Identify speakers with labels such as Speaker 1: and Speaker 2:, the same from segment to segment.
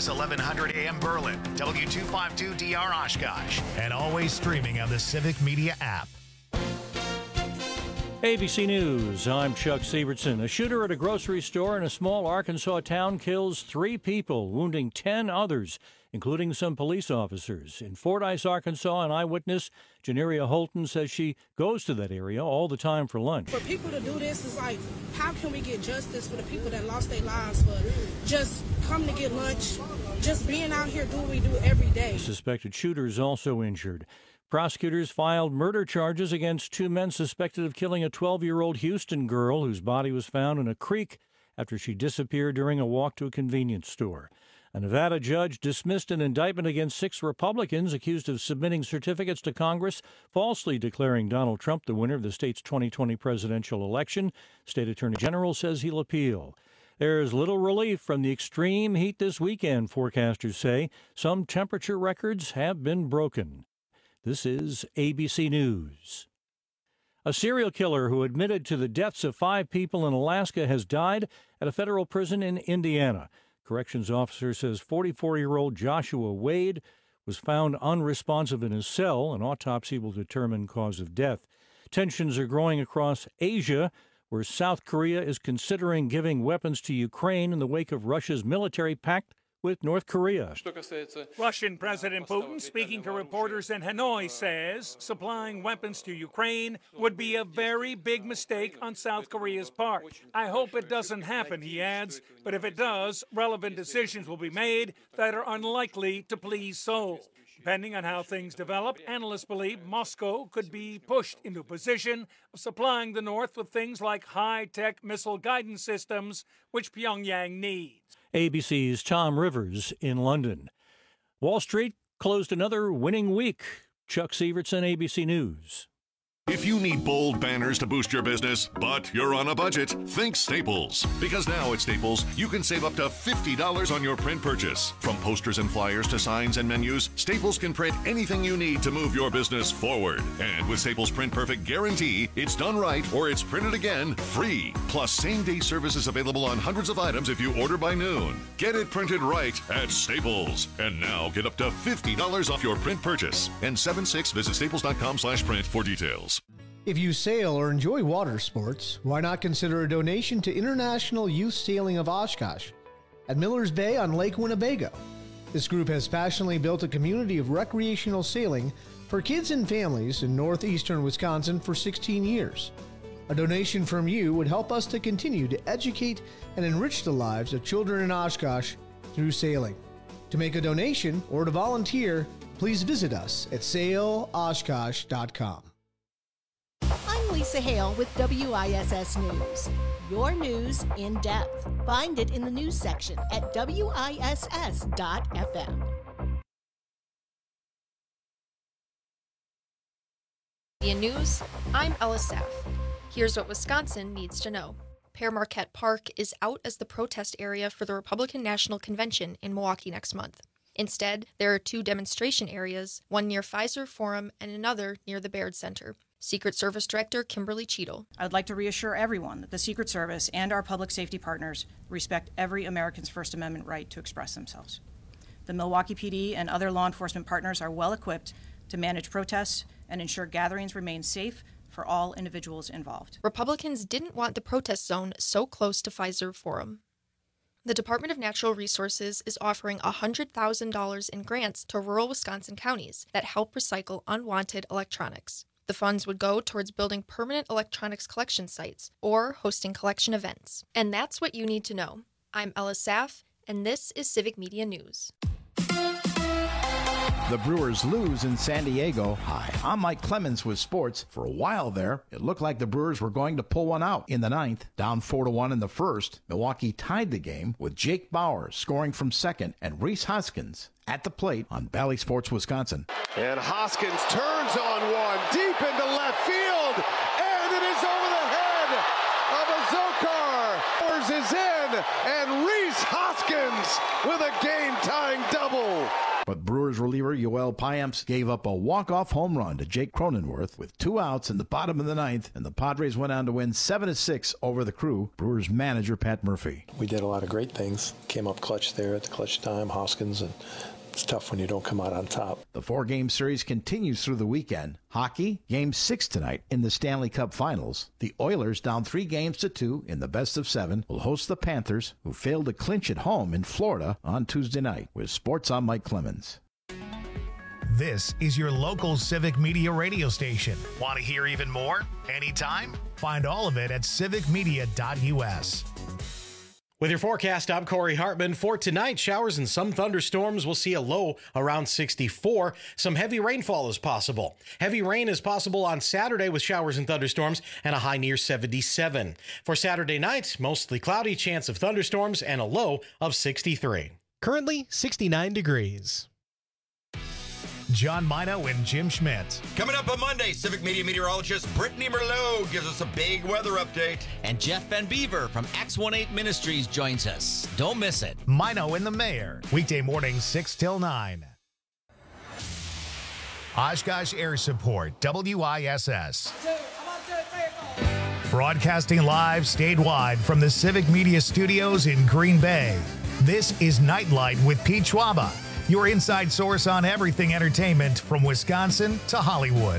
Speaker 1: KFOS 1100 AM Berlin, W252DR Oshkosh, and always streaming on the Civic Media app.
Speaker 2: ABC News, I'm Chuck Sievertson. A shooter at a grocery store in a small Arkansas town kills 3 people, wounding 10 others, including some police officers. In Fordyce, Arkansas, an eyewitness, Janeria Holton, says she goes to that area all the time for lunch.
Speaker 3: For people to do this, is like, how can we get justice for the people that lost their lives for just coming to get lunch, just being out here doing what we do every day?
Speaker 2: The suspected shooter is also injured. Prosecutors filed murder charges against 2 men suspected of killing a 12-year-old Houston girl whose body was found in a creek after she disappeared during a walk to a convenience store. A Nevada judge dismissed an indictment against 6 Republicans accused of submitting certificates to Congress, falsely declaring Donald Trump the winner of the state's 2020 presidential election. State Attorney General says he'll appeal. There's little relief from the extreme heat this weekend, forecasters say. Some temperature records have been broken. This is ABC News. A serial killer who admitted to the deaths of 5 people in Alaska has died at a federal prison in Indiana. Corrections officer says 44-year-old Joshua Wade was found unresponsive in his cell. An autopsy will determine cause of death. Tensions are growing across Asia, where South Korea is considering giving weapons to Ukraine in the wake of Russia's military pact with North Korea.
Speaker 4: Russian President Putin, speaking to reporters in Hanoi, says supplying weapons to Ukraine would be a very big mistake on South Korea's part. I hope it doesn't happen, he adds, but if it does, relevant decisions will be made that are unlikely to please Seoul. Depending on how things develop, analysts believe Moscow could be pushed into a position of supplying the North with things like high-tech missile guidance systems, which Pyongyang needs.
Speaker 2: ABC's Tom Rivers in London. Wall Street closed another winning week. Chuck Sievertson, ABC News.
Speaker 5: If you need bold banners to boost your business, but you're on a budget, think Staples. Because now at Staples, you can save up to $50 on your print purchase. From posters and flyers to signs and menus, Staples can print anything you need to move your business forward. And with Staples Print Perfect Guarantee, it's done right or it's printed again free. Plus, same-day service is available on hundreds of items if you order by noon. Get it printed right at Staples. And now get up to $50 off your print purchase. N76, visit staples.com/print for details.
Speaker 6: If you sail or enjoy water sports, why not consider a donation to International Youth Sailing of Oshkosh at Millers Bay on Lake Winnebago. This group has passionately built a community of recreational sailing for kids and families in northeastern Wisconsin for 16 years. A donation from you would help us to continue to educate and enrich the lives of children in Oshkosh through sailing. To make a donation or to volunteer, please visit us at sailoshkosh.com.
Speaker 7: I'm Lisa Hale with WISS News. Your news in depth. Find it in the news section at WISS.FM.
Speaker 8: In news, I'm Ella Saff. Here's what Wisconsin needs to know. Pere Marquette Park is out as the protest area for the Republican National Convention in Milwaukee next month. Instead, there are 2 demonstration areas, one near Pfizer Forum and another near the Baird Center. Secret Service Director Kimberly Cheadle.
Speaker 9: I'd like to reassure everyone that the Secret Service and our public safety partners respect every American's First Amendment right to express themselves. The Milwaukee PD and other law enforcement partners are well equipped to manage protests and ensure gatherings remain safe for all individuals involved.
Speaker 8: Republicans didn't want the protest zone so close to Pfizer Forum. The Department of Natural Resources is offering $100,000 in grants to rural Wisconsin counties that help recycle unwanted electronics. The funds would go towards building permanent electronics collection sites or hosting collection events. And that's what you need to know. I'm Ella Saff, and this is Civic Media News.
Speaker 10: The Brewers lose in San Diego. Hi, I'm Mike Clemens with sports. For a while there, it looked like the Brewers were going to pull one out in the ninth. Down 4-1 in the first, Milwaukee tied the game with Jake Bauer scoring from second and Rhys Hoskins at the plate on Valley Sports Wisconsin.
Speaker 11: And Hoskins turns on one deep into left field, and it is over the head of Azokar. Bowers is in, and Rhys Hoskins with a game-tying double.
Speaker 10: But Brewers Brewers reliever Yoel Payamps gave up a walk-off home run to Jake Cronenworth with 2 outs in the bottom of the ninth, and the Padres went on to win 7-6 over the Crew. Brewers manager Pat Murphy.
Speaker 12: We did a lot of great things. Came up clutch there at the clutch time, Hoskins, and it's tough when you don't come out on top.
Speaker 10: The 4-game series continues through the weekend. Hockey, Game 6 tonight in the Stanley Cup Finals. The Oilers, down 3-2 in the best-of-7, will host the Panthers, who failed to clinch at home in Florida on Tuesday night. With sports, I'm Mike Clemens.
Speaker 1: This is your local Civic Media radio station. Want to hear even more? Anytime? Find all of it at civicmedia.us.
Speaker 13: With your forecast, I'm Corey Hartman. For tonight, showers and some thunderstorms. We'll see a low around 64. Some heavy rainfall is possible. Heavy rain is possible on Saturday with showers and thunderstorms and a high near 77. For Saturday night, mostly cloudy, chance of thunderstorms and a low of 63.
Speaker 14: Currently 69 degrees.
Speaker 1: John Mino and Jim Schmidt.
Speaker 15: Coming up on Monday, Civic Media meteorologist Brittany Merlot gives us a big weather update.
Speaker 16: And Jeff Van Beaver from X18 Ministries joins us. Don't miss it.
Speaker 1: Mino and the Mayor. Weekday mornings 6 till 9. Oshkosh Air Support, WISS. Broadcasting live statewide from the Civic Media Studios in Green Bay. This is Nightlight with Pete Schwaba, your inside source on everything entertainment from Wisconsin to Hollywood.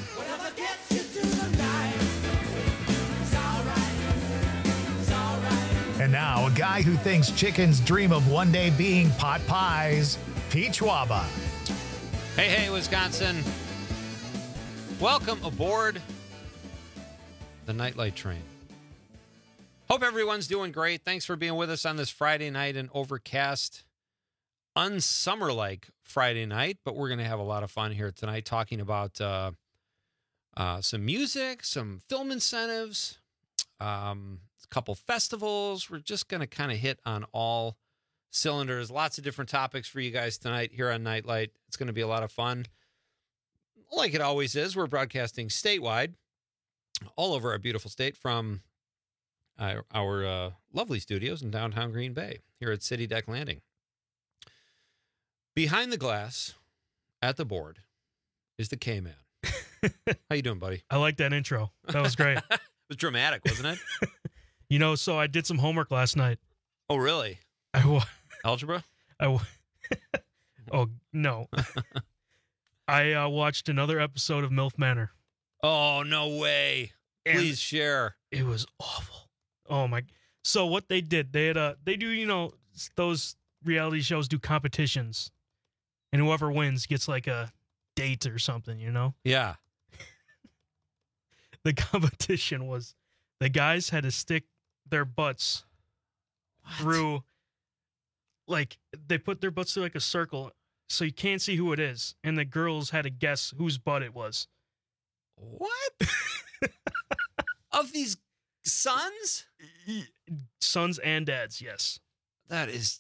Speaker 1: And now, a guy who thinks chickens dream of one day being pot pies, Pete Schwaba.
Speaker 17: Hey, Wisconsin. Welcome aboard the Nightlight train. Hope everyone's doing great. Thanks for being with us on this Friday night, an overcast, unsummer-like Friday night, but we're going to have a lot of fun here tonight talking about some music, some film incentives, a couple festivals. We're just going to kind of hit on all cylinders. Lots of different topics for you guys tonight here on Nightlight. It's going to be a lot of fun. Like it always is, we're broadcasting statewide all over our beautiful state from our lovely studios in downtown Green Bay here at City Deck Landing. Behind the glass, at the board, is the K-Man. How you doing, buddy?
Speaker 14: I like that intro. That was great.
Speaker 17: It was dramatic, wasn't
Speaker 14: it? So I did some homework last night.
Speaker 17: Oh, really? Algebra?
Speaker 14: Oh, no. I watched another episode of MILF Manor.
Speaker 17: Oh, no way. Please share.
Speaker 14: It was awful. Oh, my. So what they did, they do, those reality shows do competitions. And whoever wins gets like a date or something,
Speaker 17: Yeah.
Speaker 14: The competition was the guys had to stick their butts through, like, they put their butts through like a circle so you can't see who it is. And the girls had to guess whose butt it was.
Speaker 17: What? Of these sons?
Speaker 14: Sons and dads, yes.
Speaker 17: That is...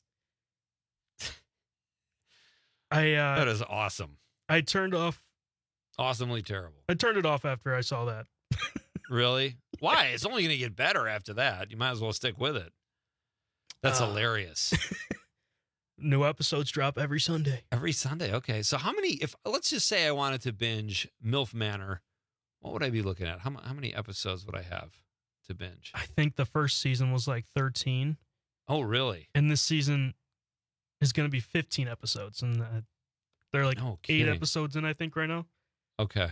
Speaker 14: that
Speaker 17: is awesome.
Speaker 14: I turned off.
Speaker 17: Awesomely terrible.
Speaker 14: I turned it off after I saw that.
Speaker 17: Really? Why? It's only going to get better after that. You might as well stick with it. That's hilarious.
Speaker 14: New episodes drop every Sunday.
Speaker 17: Every Sunday. Okay. So how many, let's just say I wanted to binge MILF Manor, what would I be looking at? How many episodes would I have to binge?
Speaker 14: I think the first season was like 13.
Speaker 17: Oh, really?
Speaker 14: And this season is going to be 15 episodes. And they're like 8 episodes in, I think, right now.
Speaker 17: Okay.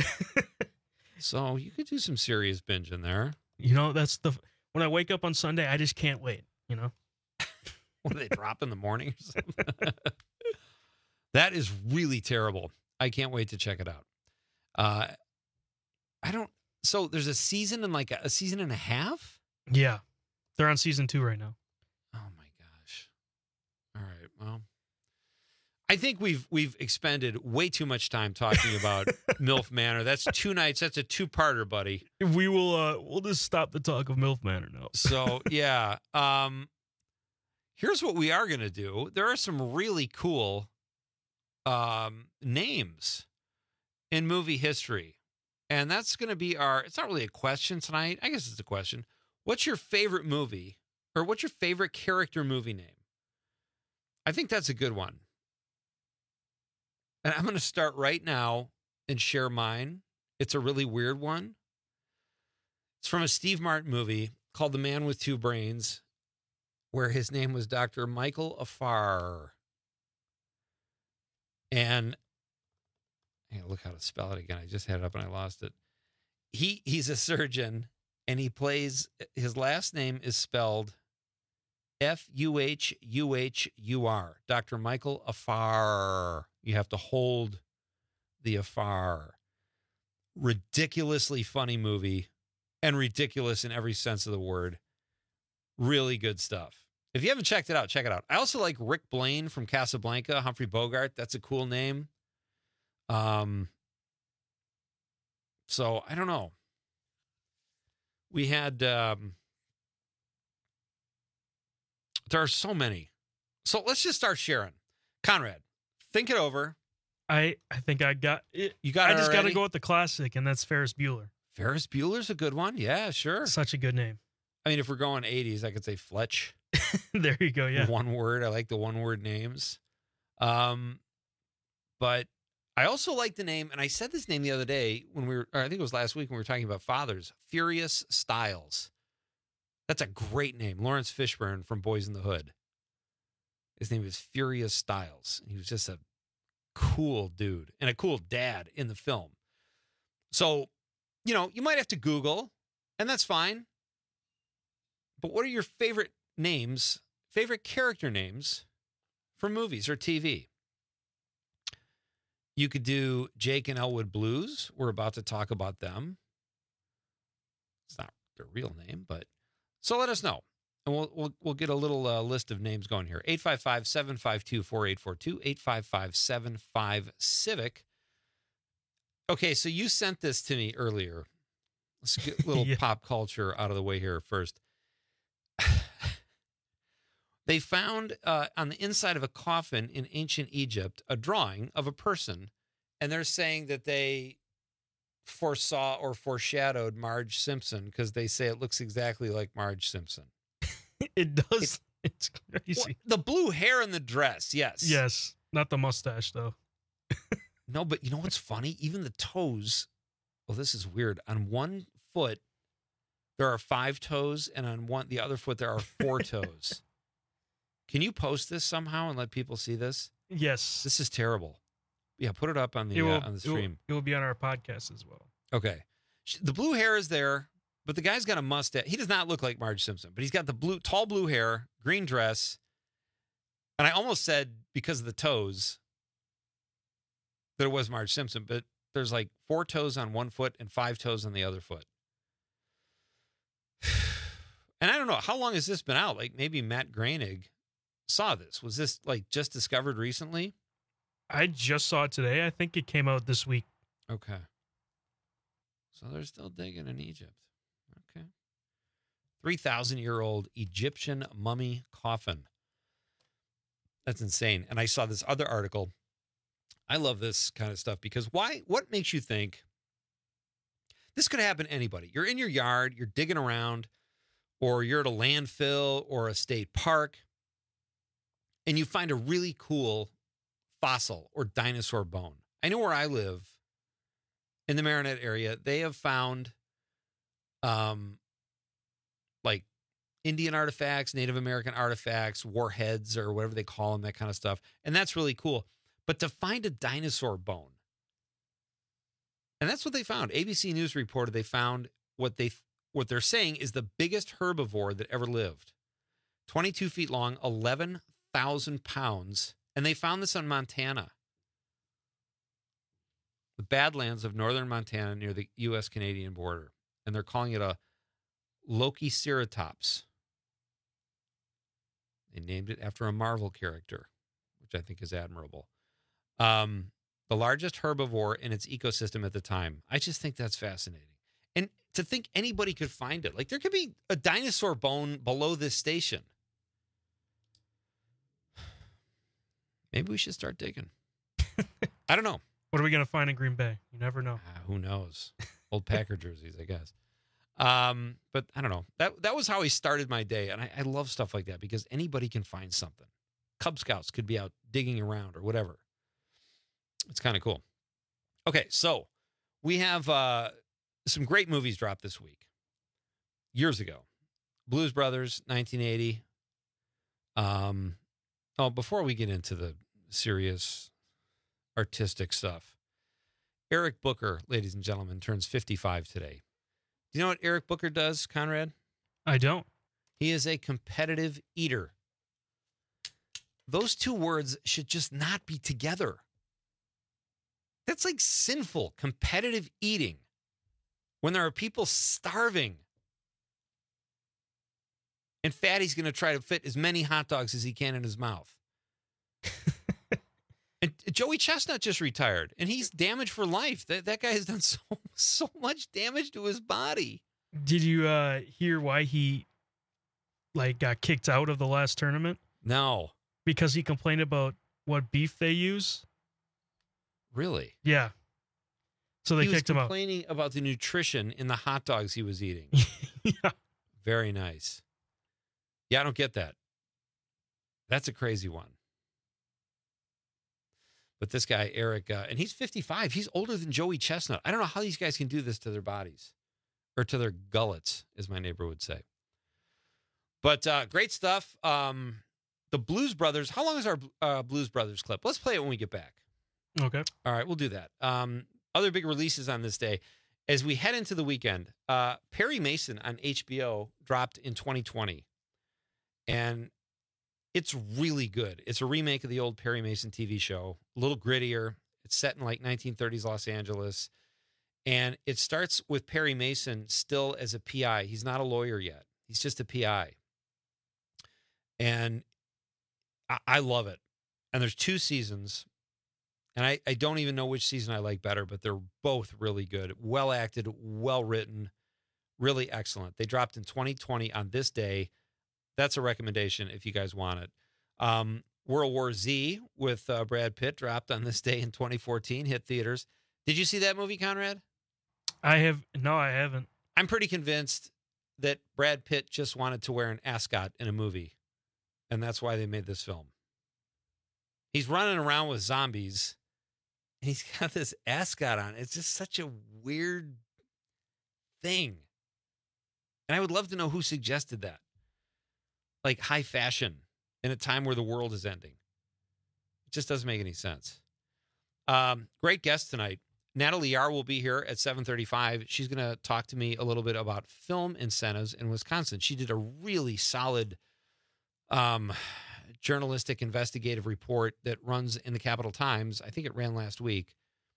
Speaker 17: So you could do some serious binge in there.
Speaker 14: That's when I wake up on Sunday, I just can't wait,
Speaker 17: What do they drop in the morning or something? That is really terrible. I can't wait to check it out. So there's a season and like a season and a half?
Speaker 14: Yeah. They're on season 2 right now.
Speaker 17: Oh my gosh. All right. Well, I think we've expended way too much time talking about MILF Manor. That's 2 nights. That's a 2-parter, buddy.
Speaker 14: We will we'll just stop the talk of MILF Manor now.
Speaker 17: So, yeah. Here's what we are going to do. There are some really cool names in movie history. And that's going to be it's not really a question tonight. I guess it's a question. What's your favorite movie or what's your favorite character movie name? I think that's a good one. And I'm going to start right now and share mine. It's a really weird one. It's from a Steve Martin movie called The Man with Two Brains, where his name was Dr. Michael Afar. And I gotta look how to spell it again. I just had it up and I lost it. He's a surgeon, and he plays, his last name is spelled Fuhur. Dr. Michael Afar. You have to hold the Afar. Ridiculously funny movie, and ridiculous in every sense of the word. Really good stuff. If you haven't checked it out, check it out. I also like Rick Blaine from Casablanca, Humphrey Bogart. That's a cool name. So I don't know. We had, there are so many. So let's just start sharing. Conrad, think it over.
Speaker 14: I think I got it.
Speaker 17: You got it.
Speaker 14: I just got to
Speaker 17: already?
Speaker 14: go with the classic, and that's Ferris Bueller.
Speaker 17: Ferris Bueller's a good one. Yeah, sure.
Speaker 14: Such a good name.
Speaker 17: I mean, if we're going 80s, I could say Fletch.
Speaker 14: There you go. Yeah.
Speaker 17: One word. I like the one word names. But I also like the name, and I said this name the other day when we were, or I think it was last week when we were talking about fathers, Furious Styles. That's a great name. Lawrence Fishburne from Boys in the Hood. His name is Furious Styles. He was just a cool dude and a cool dad in the film. So, you know, you might have to Google, and that's fine. But what are your favorite names, favorite character names for movies or TV? You could do Jake and Elwood Blues. We're about to talk about them. It's not their real name, but so let us know. And we'll get a little list of names going here. 855-752-4842, 855-75-CIVIC. Okay, so you sent this to me earlier. Let's get a little pop culture out of the way here first. They found on the inside of a coffin in ancient Egypt a drawing of a person, and they're saying that they foresaw or foreshadowed Marge Simpson because they say it looks exactly like Marge Simpson.
Speaker 14: It does. It's crazy.
Speaker 17: Well, the blue hair in the dress, yes.
Speaker 14: Yes. Not the mustache, though.
Speaker 17: No, but you know what's funny? Even the toes. Well, this is weird. On one foot, there are 5 toes, and on the other foot, there are 4 toes. Can you post this somehow and let people see this?
Speaker 14: Yes.
Speaker 17: This is terrible. Yeah, put it up on the stream.
Speaker 14: It will be on our podcast as well.
Speaker 17: Okay. The blue hair is there, but the guy's got a mustache. He does not look like Marge Simpson, but he's got the tall blue hair, green dress. And I almost said because of the toes that it was Marge Simpson, but there's like 4 toes on one foot and 5 toes on the other foot. And I don't know, how long has this been out? Like maybe Matt Groening saw this. Was this like just discovered recently?
Speaker 14: I just saw it today. I think it came out this week.
Speaker 17: Okay. So they're still digging in Egypt. Okay. 3,000-year-old Egyptian mummy coffin. That's insane. And I saw this other article. I love this kind of stuff because what makes you think this could happen to anybody? You're in your yard, you're digging around, or you're at a landfill or a state park, and you find a really cool fossil or dinosaur bone. I know where I live in the Marinette area, they have found like Indian artifacts, Native American artifacts, warheads or whatever they call them, that kind of stuff. And that's really cool. But to find a dinosaur bone, and that's what they found. ABC News reported they found what they're saying is the biggest herbivore that ever lived. 22 feet long, 11,000 pounds. And they found this in Montana. The Badlands of northern Montana near the U.S.-Canadian border. And they're calling it a Lokiceratops. They named it after a Marvel character, which I think is admirable. The largest herbivore in its ecosystem at the time. I just think that's fascinating. And to think anybody could find it. Like there could be a dinosaur bone below this station. Maybe we should start digging. I don't know.
Speaker 14: What are we going to find in Green Bay? You never know.
Speaker 17: Who knows? Old Packer jerseys, I guess. But I don't know. That was how he started my day. And I love stuff like that because anybody can find something. Cub Scouts could be out digging around or whatever. It's kind of cool. Okay, so we have some great movies dropped this week. Years ago. Blues Brothers, 1980. Before we get into the serious artistic stuff, Eric Booker, ladies and gentlemen, turns 55 today. Do you know what Eric Booker does, Conrad?
Speaker 14: I don't.
Speaker 17: He is a competitive eater. Those two words should just not be together. That's like sinful, competitive eating when there are people starving. And Fatty's going to try to fit as many hot dogs as he can in his mouth. And Joey Chestnut just retired, and he's damaged for life. That guy has done so much damage to his body.
Speaker 14: Did you hear why he got kicked out of the last tournament?
Speaker 17: No.
Speaker 14: Because he complained about what beef they use?
Speaker 17: Really?
Speaker 14: Yeah. So they kicked him out.
Speaker 17: He was complaining about the nutrition in the hot dogs he was eating.
Speaker 14: Yeah.
Speaker 17: Very nice. Yeah, I don't get that. That's a crazy one. But this guy, Eric, and he's 55. He's older than Joey Chestnut. I don't know how these guys can do this to their bodies. Or to their gullets, as my neighbor would say. But great stuff. The Blues Brothers. How long is our Blues Brothers clip? Let's play it when we get back.
Speaker 14: Okay.
Speaker 17: All right, we'll do that. Other big releases on this day. As we head into the weekend, Perry Mason on HBO dropped in 2020. And it's really good. It's a remake of the old Perry Mason TV show. A little grittier. It's set in like 1930s Los Angeles. And it starts with Perry Mason still as a PI. He's not a lawyer yet. He's just a PI. And I love it. And there's 2 seasons. And I don't even know which season I like better, but they're both really good. Well acted, well written, really excellent. They dropped in 2020 on this day. That's a recommendation if you guys want it. World War Z with Brad Pitt dropped on this day in 2014, hit theaters. Did you see that movie, Conrad?
Speaker 14: No, I haven't.
Speaker 17: I'm pretty convinced that Brad Pitt just wanted to wear an ascot in a movie, and that's why they made this film. He's running around with zombies, and he's got this ascot on. It's just such a weird thing. And I would love to know who suggested that. Like high fashion in a time where the world is ending. It just doesn't make any sense. Great guest tonight. Natalie Yar will be here at 7:35. She's going to talk to me a little bit about film incentives in Wisconsin. She did a really solid journalistic investigative report that runs in the Capital Times. I think it ran last week.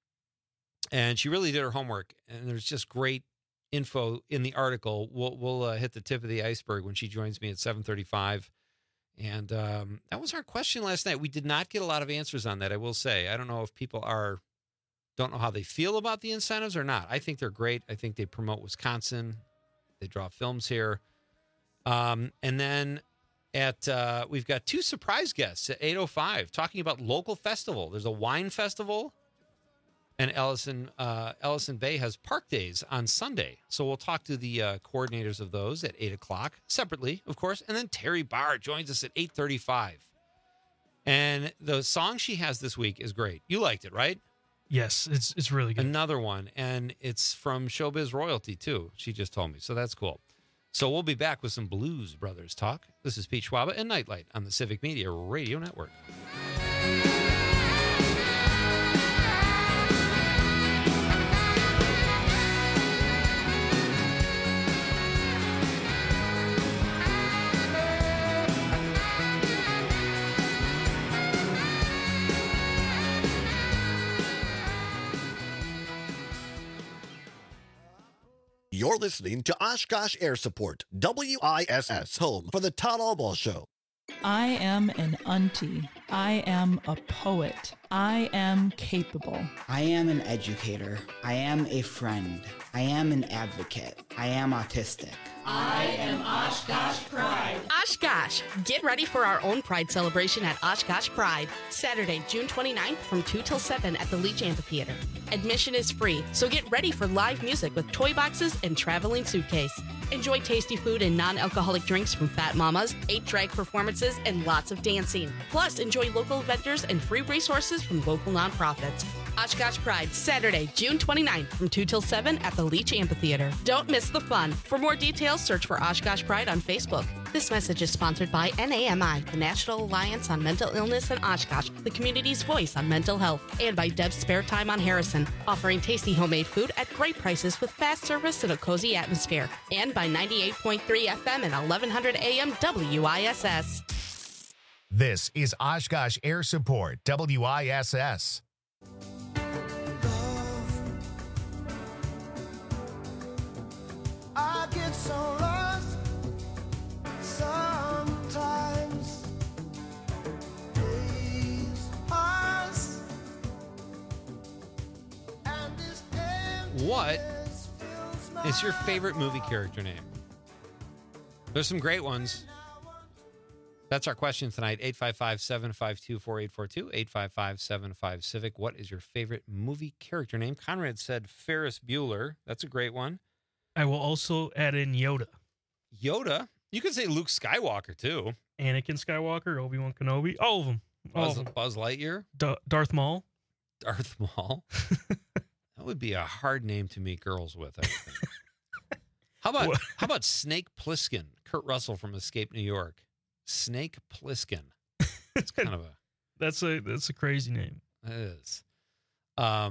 Speaker 17: And she really did her homework. And there's just great info in the article. We'll hit the tip of the iceberg when she joins me at 7:35. And that was our question last night. We did not get a lot of answers on that, I will say. I don't know if people don't know how they feel about the incentives or not. I think they're great. I think they promote Wisconsin. They draw films here. And then we've got 2 surprise guests at 8:05 talking about local festival. There's a wine festival. And Ellison Bay has Park Days on Sunday. So we'll talk to the coordinators of those at 8 o'clock, separately, of course. And then Terry Barr joins us at 8:35. And the song she has this week is great. You liked it, right?
Speaker 14: Yes, it's really good.
Speaker 17: Another one. And it's from Showbiz Royalty, too. She just told me. So that's cool. So we'll be back with some Blues Brothers talk. This is Pete Schwaba and Nightlight on the Civic Media Radio Network.
Speaker 18: You're listening to Oshkosh Air Support, WISS, home for the Todd Albaugh Show.
Speaker 19: I am an auntie. I am a poet. I am capable.
Speaker 20: I am an educator. I am a friend. I am an advocate. I am autistic.
Speaker 21: I am Oshkosh Pride.
Speaker 22: Oshkosh, get ready for our own Pride celebration at Oshkosh Pride. Saturday, June 29th from 2 till 7 at the Leach Amphitheater. Admission is free, so get ready for live music with toy boxes and traveling suitcase. Enjoy tasty food and non-alcoholic drinks from Fat Mamas, 8 drag performances, and lots of dancing. Plus, enjoy local vendors and free resources from local nonprofits. Oshkosh Pride, Saturday, June 29th from 2 till 7 at the Leach Amphitheater. Don't miss the fun. For more details, search for Oshkosh Pride on Facebook. This message is sponsored by NAMI, the National Alliance on Mental Illness in Oshkosh, the community's voice on mental health, and by Deb's Spare Time on Harrison, offering tasty homemade food at great prices with fast service and a cozy atmosphere, and by 98.3 FM and 1100 AM WISS.
Speaker 1: This is Oshkosh Air Support, WISS.
Speaker 3: I get so lost sometimes. Days pass, and this
Speaker 17: What is your favorite movie character name? There's some great ones. That's our question tonight. 855-752-4842. 855-75-CIVIC. What is your favorite movie character name? Conrad said Ferris Bueller. That's a great one.
Speaker 14: I will also add in Yoda.
Speaker 17: Yoda? You could say Luke Skywalker, too.
Speaker 14: Anakin Skywalker, Obi-Wan Kenobi, all of them.
Speaker 17: Buzz Lightyear?
Speaker 14: Darth Maul.
Speaker 17: Darth Maul? That would be a hard name to meet girls with, I think. How about Snake Plissken? Kurt Russell from Escape New York. Snake Plissken. It's kind of a...
Speaker 14: That's a crazy name.
Speaker 17: It is. Yeah,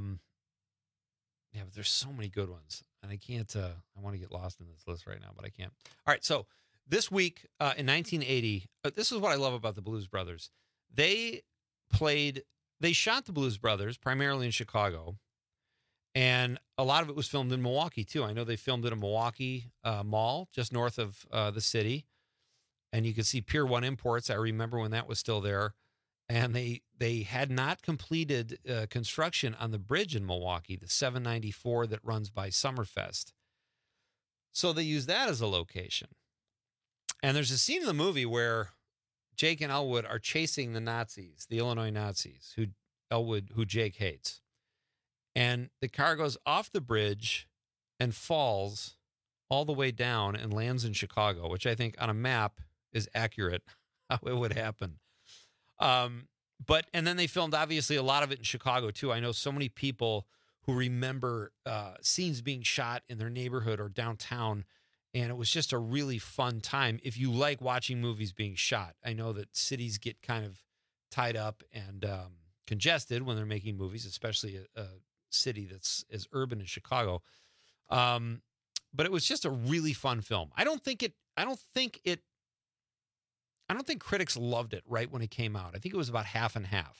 Speaker 17: but there's so many good ones. And I can't, I want to get lost in this list right now, but I can't. All right, so this week in 1980, this is what I love about the Blues Brothers. They shot the Blues Brothers primarily in Chicago, and a lot of it was filmed in Milwaukee, too. I know they filmed at a Milwaukee mall just north of the city, and you could see Pier 1 Imports. I remember when that was still there. And they had not completed construction on the bridge in Milwaukee, the 794 that runs by Summerfest. So they used that as a location. And there's a scene in the movie where Jake and Elwood are chasing the Nazis, the Illinois Nazis, who Jake hates. And the car goes off the bridge and falls all the way down and lands in Chicago, which I think on a map is accurate how it would happen. And then they filmed obviously a lot of it in Chicago too. I know so many people who remember scenes being shot in their neighborhood or downtown, and it was just a really fun time. If you like watching movies being shot, I know that cities get kind of tied up and congested when they're making movies, especially a city that's as urban as Chicago. But it was just a really fun film. I don't think critics loved it right when it came out. I think it was about half and half.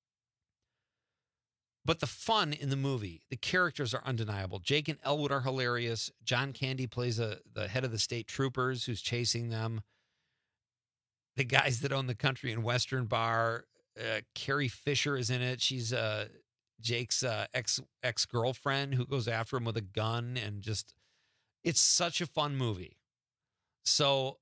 Speaker 17: But the fun in the movie, the characters are undeniable. Jake and Elwood are hilarious. John Candy plays the head of the state troopers who's chasing them. The guys that own the country and western bar. Carrie Fisher is in it. She's Jake's ex-girlfriend who goes after him with a gun, and just, it's such a fun movie. So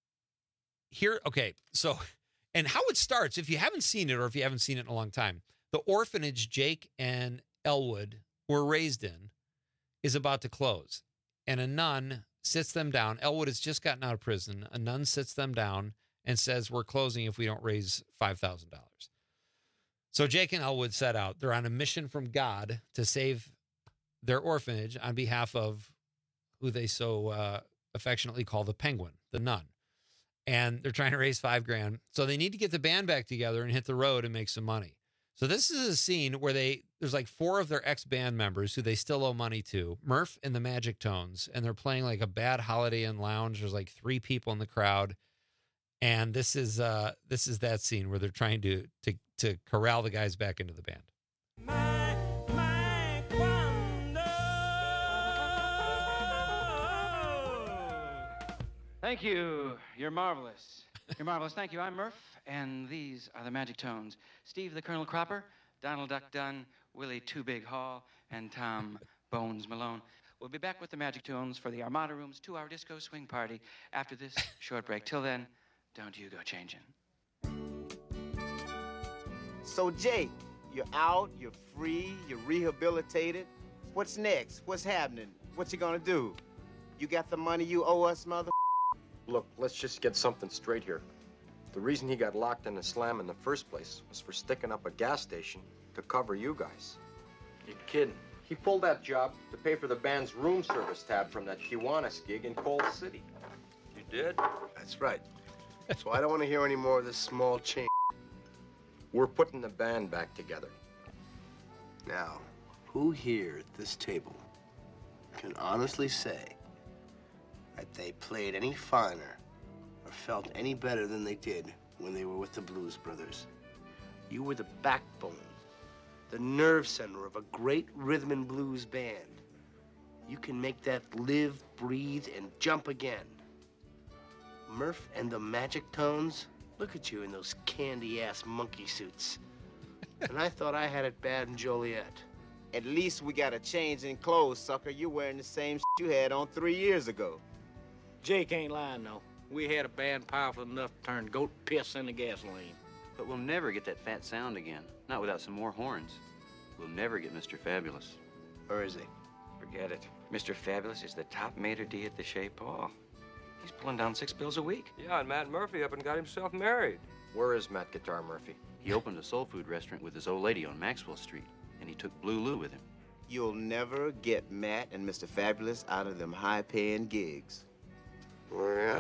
Speaker 17: and how it starts, if you haven't seen it or if you haven't seen it in a long time, the orphanage Jake and Elwood were raised in is about to close. And a nun sits them down. Elwood has just gotten out of prison. A nun sits them down and says, we're closing if we don't raise $5,000. So Jake and Elwood set out. They're on a mission from God to save their orphanage on behalf of who they so affectionately call the Penguin, the nun. And they're trying to raise $5,000. So they need to get the band back together and hit the road and make some money. So this is a scene where there's like 4 of their ex-band members who they still owe money to, Murph and the Magic Tones, and they're playing like a bad Holiday Inn lounge. There's like 3 people in the crowd. And this is that scene where they're trying to corral the guys back into the band.
Speaker 4: Thank you. You're marvelous. You're marvelous. Thank you. I'm Murph, and these are the Magic Tones. Steve the Colonel Cropper, Donald Duck Dunn, Willie Two Big Hall, and Tom Bones Malone. We'll be back with the Magic Tones for the Armada Room's 2-hour disco swing party after this short break. Till then, don't you go changing.
Speaker 23: So, Jake, you're out, you're free, you're rehabilitated. What's next? What's happening? What you gonna do? You got the money you owe us, mother?
Speaker 2: Look, let's just get something straight here. The reason he got locked in the slam in the first place was for sticking up a gas station to cover you guys. You're kidding. He pulled that job to pay for the band's room service tab from that Kiwanis gig in Coal City.
Speaker 23: You did? That's right. So I don't want to hear any more of this small change.
Speaker 2: We're putting the band back together.
Speaker 23: Now, who here at this table can honestly say that they played any finer or felt any better than they did when they were with the Blues Brothers? You were the backbone, the nerve center of a great rhythm and blues band. You can make that live, breathe, and jump again. Murph and the Magic Tones, look at you in those candy-ass monkey suits. And I thought I had it bad in Joliet. At least we got a change in clothes, sucker. You're wearing the same you had on 3 years ago.
Speaker 5: Jake ain't lying, though. We had a band powerful enough to turn goat piss into gasoline.
Speaker 4: But we'll never get that fat sound again. Not without some more horns. We'll never get Mr. Fabulous.
Speaker 23: Where is he?
Speaker 4: Forget it. Mr. Fabulous is the top maitre d' at the Chez Paul. He's pulling down 6 bills a week.
Speaker 2: Yeah, and Matt Murphy up and got himself married. Where is Matt Guitar Murphy?
Speaker 4: He opened a soul food restaurant with his old lady on Maxwell Street, and he took Blue Lou with him.
Speaker 23: You'll never get Matt and Mr. Fabulous out of them high-paying gigs. Oh, yeah?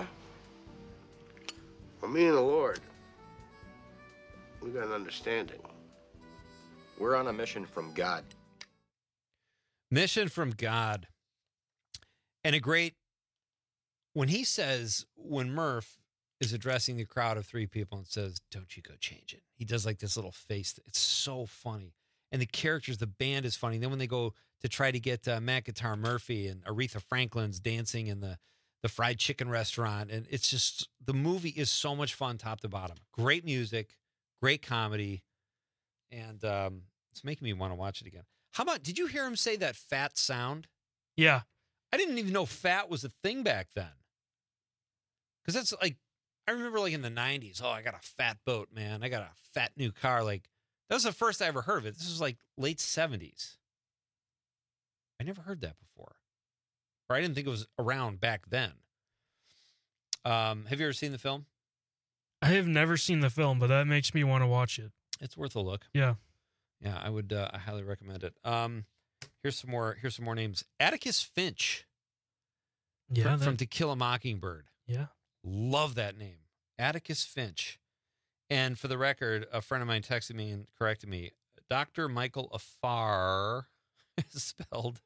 Speaker 23: Well, me and the Lord, we got an understanding.
Speaker 2: We're on a mission from God.
Speaker 17: Mission from God. And a great, when he says, when Murph is addressing the crowd of 3 people and says, "Don't you go change it." He does like this little face. It's so funny. And the characters, the band is funny. Then when they go to try to get Matt Guitar Murphy and Aretha Franklin's dancing in the fried chicken restaurant. And it's just, the movie is so much fun top to bottom. Great music, great comedy. And it's making me want to watch it again. How about, did you hear him say that fat sound?
Speaker 14: Yeah.
Speaker 17: I didn't even know fat was a thing back then. Because that's like, I remember like in the 90s, oh, I got a fat boat, man. I got a fat new car. Like, that was the first I ever heard of it. This was like late 70s. I never heard that before. Or I didn't think it was around back then. Have you ever seen the film?
Speaker 14: I have never seen the film, but that makes me want to watch it.
Speaker 17: It's worth a look.
Speaker 14: Yeah.
Speaker 17: Yeah, I would. I highly recommend it. Here's some more names. Atticus Finch.
Speaker 14: Yeah.
Speaker 17: From To Kill a Mockingbird.
Speaker 14: Yeah.
Speaker 17: Love that name. Atticus Finch. And for the record, a friend of mine texted me and corrected me. Dr. Michael Afar is spelled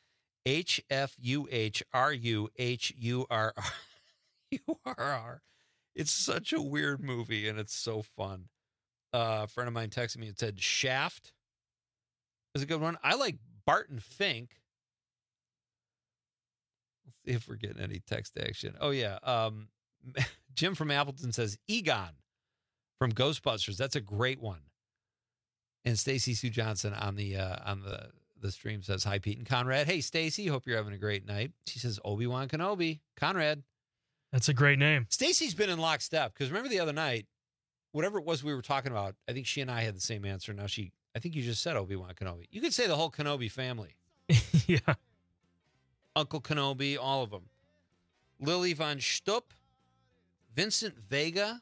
Speaker 17: HFUHRUHURR. It's such a weird movie, and it's so fun. A friend of mine texted me and said Shaft is a good one. I like Barton Fink. Let's see if we're getting any text action. Oh, yeah. Jim from Appleton says Egon from Ghostbusters. That's a great one. And Stacy Sue Johnson on the stream says, "Hi, Pete and Conrad." Hey, Stacy, hope you're having a great night. She says, Obi-Wan Kenobi. Conrad.
Speaker 14: That's a great name.
Speaker 17: Stacy's been in lockstep because remember the other night, whatever it was we were talking about, I think she and I had the same answer. Now I think you just said Obi-Wan Kenobi. You could say the whole Kenobi family.
Speaker 14: Yeah.
Speaker 17: Uncle Kenobi, all of them. Lily von Stupp, Vincent Vega.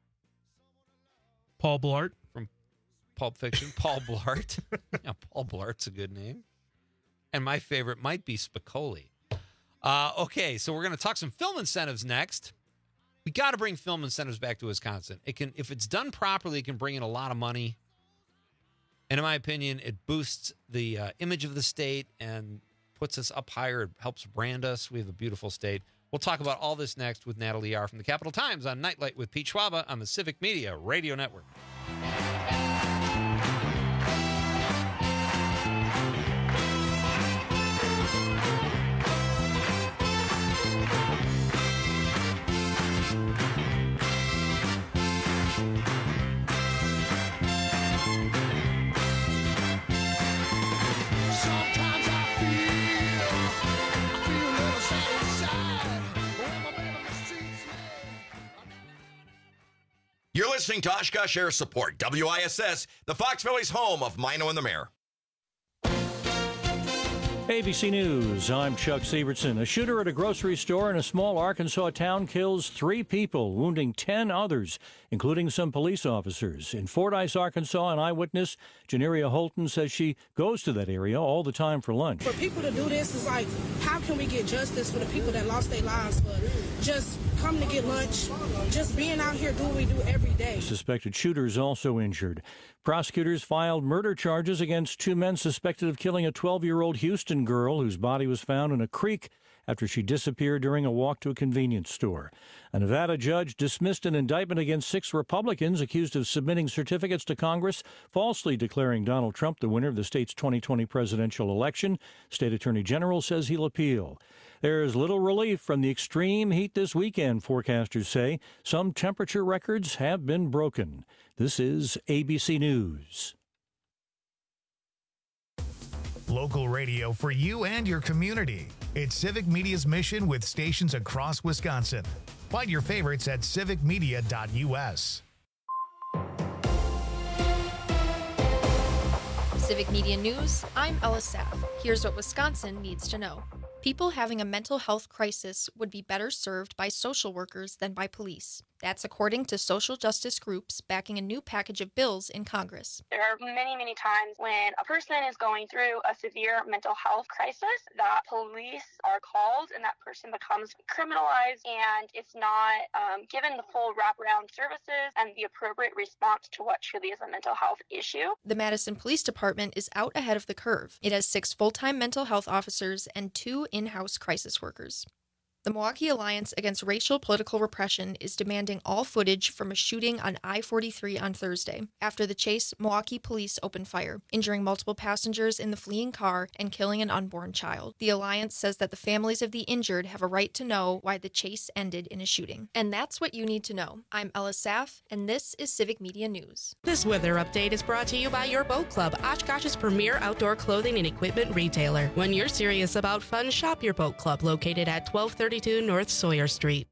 Speaker 14: Paul Blart.
Speaker 17: From Pulp Fiction. Paul Blart. Yeah, Paul Blart's a good name. And my favorite might be Spicoli. Okay, so we're going to talk some film incentives next. We got to bring film incentives back to Wisconsin. It can, if it's done properly, it can bring in a lot of money. And in my opinion, it boosts the image of the state and puts us up higher. It helps brand us. We have a beautiful state. We'll talk about all this next with Natalie Yar from the Capital Times on Nightlight with Pete Schwaba on the Civic Media Radio Network.
Speaker 15: You're listening to Oshkosh Air Support, WISS, the Fox Valley's home of Mino and the Mayor.
Speaker 6: ABC News, I'm Chuck Severson. A shooter at a grocery store in a small Arkansas town kills 3 people, wounding 10 others, including some police officers. In Fordyce, Arkansas, an eyewitness, Janeria Holton, says she goes to that area all the time for lunch.
Speaker 7: For people to do this is like, how can we get justice for the people that lost their lives for just coming to get lunch, just being out here doing what we do every day?
Speaker 6: Suspected shooters also injured. Prosecutors filed murder charges against 2 men suspected of killing a 12-year-old Houston girl whose body was found in a creek after she disappeared during a walk to a convenience store. A Nevada judge dismissed an indictment against 6 Republicans accused of submitting certificates to Congress, falsely declaring Donald Trump the winner of the state's 2020 presidential election. State Attorney General says he'll appeal. There's little relief from the extreme heat this weekend, forecasters say. Some temperature records have been broken. This is ABC News.
Speaker 1: Local radio for you and your community. It's Civic Media's mission with stations across Wisconsin. Find your favorites at civicmedia.us.
Speaker 8: Civic Media News, I'm Ella Saff. Here's what Wisconsin needs to know. People having a mental health crisis would be better served by social workers than by police. That's according to social justice groups backing a new package of bills in Congress.
Speaker 9: There are many, many times when a person is going through a severe mental health crisis that police are called and that person becomes criminalized and it's not given the full wraparound services and the appropriate response to what truly is a mental health issue.
Speaker 8: The Madison Police Department is out ahead of the curve. It has 6 full-time mental health officers and 2 in-house crisis workers. The Milwaukee Alliance Against Racial Political Repression is demanding all footage from a shooting on I-43 on Thursday. After the chase, Milwaukee police opened fire, injuring multiple passengers in the fleeing car and killing an unborn child. The Alliance says that the families of the injured have a right to know why the chase ended in a shooting. And that's what you need to know. I'm Ella Saff, and this is Civic Media News.
Speaker 22: This weather update is brought to you by Your Boat Club, Oshkosh's premier outdoor clothing and equipment retailer. When you're serious about fun, shop Your Boat Club, located at 1232 North Sawyer Street.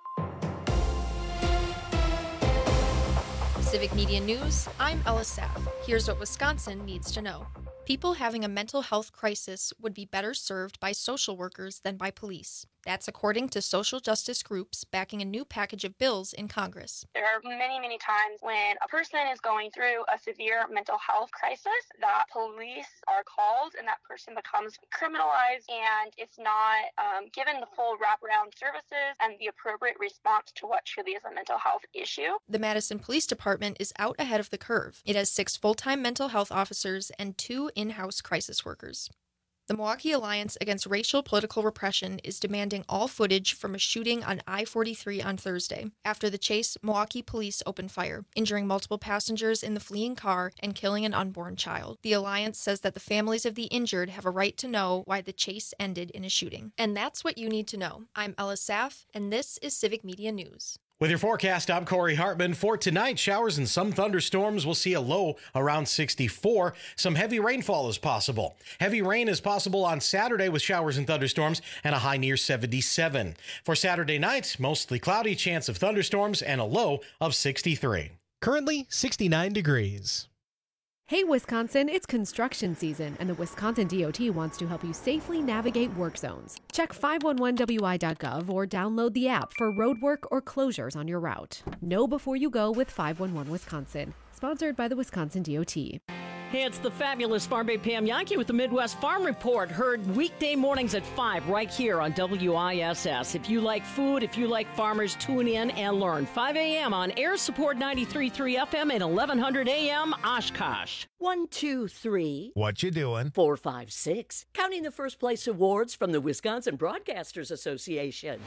Speaker 8: Civic Media News, I'm Ella Saff. Here's what Wisconsin needs to know. People having a mental health crisis would be better served by social workers than by police. That's according to social justice groups backing a new package of bills in Congress.
Speaker 9: There are many, many times when a person is going through a severe mental health crisis that police are called and that person becomes criminalized and it's not given the full wraparound services and the appropriate response to what truly is a mental health issue.
Speaker 8: The Madison Police Department is out ahead of the curve. It has 6 full-time mental health officers and 2 in-house crisis workers. The Milwaukee Alliance Against Racial Political Repression is demanding all footage from a shooting on I-43 on Thursday. After the chase, Milwaukee police opened fire, injuring multiple passengers in the fleeing car and killing an unborn child. The Alliance says that the families of the injured have a right to know why the chase ended in a shooting. And that's what you need to know. I'm Ella Saff, and this is Civic Media News.
Speaker 13: With your forecast, I'm Corey Hartman. For tonight, showers and some thunderstorms. We'll see a low around 64. Some heavy rainfall is possible. Heavy rain is possible on Saturday with showers and thunderstorms and a high near 77. For Saturday night, mostly cloudy, chance of thunderstorms and a low of 63.
Speaker 24: Currently 69 degrees.
Speaker 25: Hey Wisconsin, it's construction season, and the Wisconsin DOT wants to help you safely navigate work zones. Check 511wi.gov or download the app for road work or closures on your route. Know before you go with 511 Wisconsin. Sponsored by the Wisconsin DOT.
Speaker 26: Hey, it's the fabulous Farm Babe Pam Yankee with the Midwest Farm Report. Heard weekday mornings at 5 right here on WISS. If you like food, if you like farmers, tune in and learn. 5 a.m. on Air Support 93.3 FM and 1100 a.m. Oshkosh.
Speaker 27: 1, 2, 3.
Speaker 1: What you doing?
Speaker 27: 4, 5, 6. Counting the first place awards from the Wisconsin Broadcasters Association.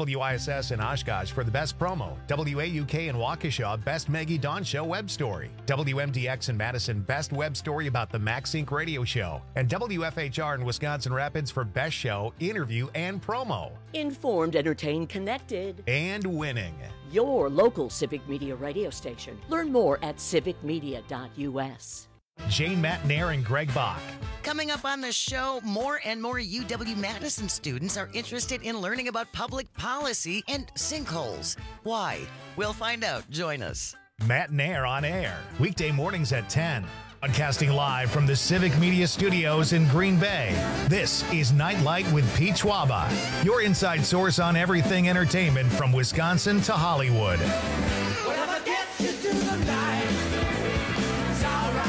Speaker 1: WISS in Oshkosh for the best promo. WAUK in Waukesha, best Maggie Dawn Show web story. WMDX in Madison, best web story about the MaxSync radio show. And WFHR in Wisconsin Rapids for best show, interview, and promo.
Speaker 27: Informed, entertained, connected.
Speaker 1: And winning.
Speaker 27: Your local Civic Media radio station. Learn more at civicmedia.us.
Speaker 1: Jane Matnair and Greg Bach.
Speaker 28: Coming up on the show, more and more UW-Madison students are interested in learning about public policy and sinkholes. Why? We'll find out. Join us.
Speaker 1: Matnair on air, weekday mornings at 10. Broadcasting live from the Civic Media Studios in Green Bay, this is Nightlight with Pete Schwaba, your inside source on everything entertainment from Wisconsin to Hollywood.
Speaker 3: Whatever gets you through the night, it's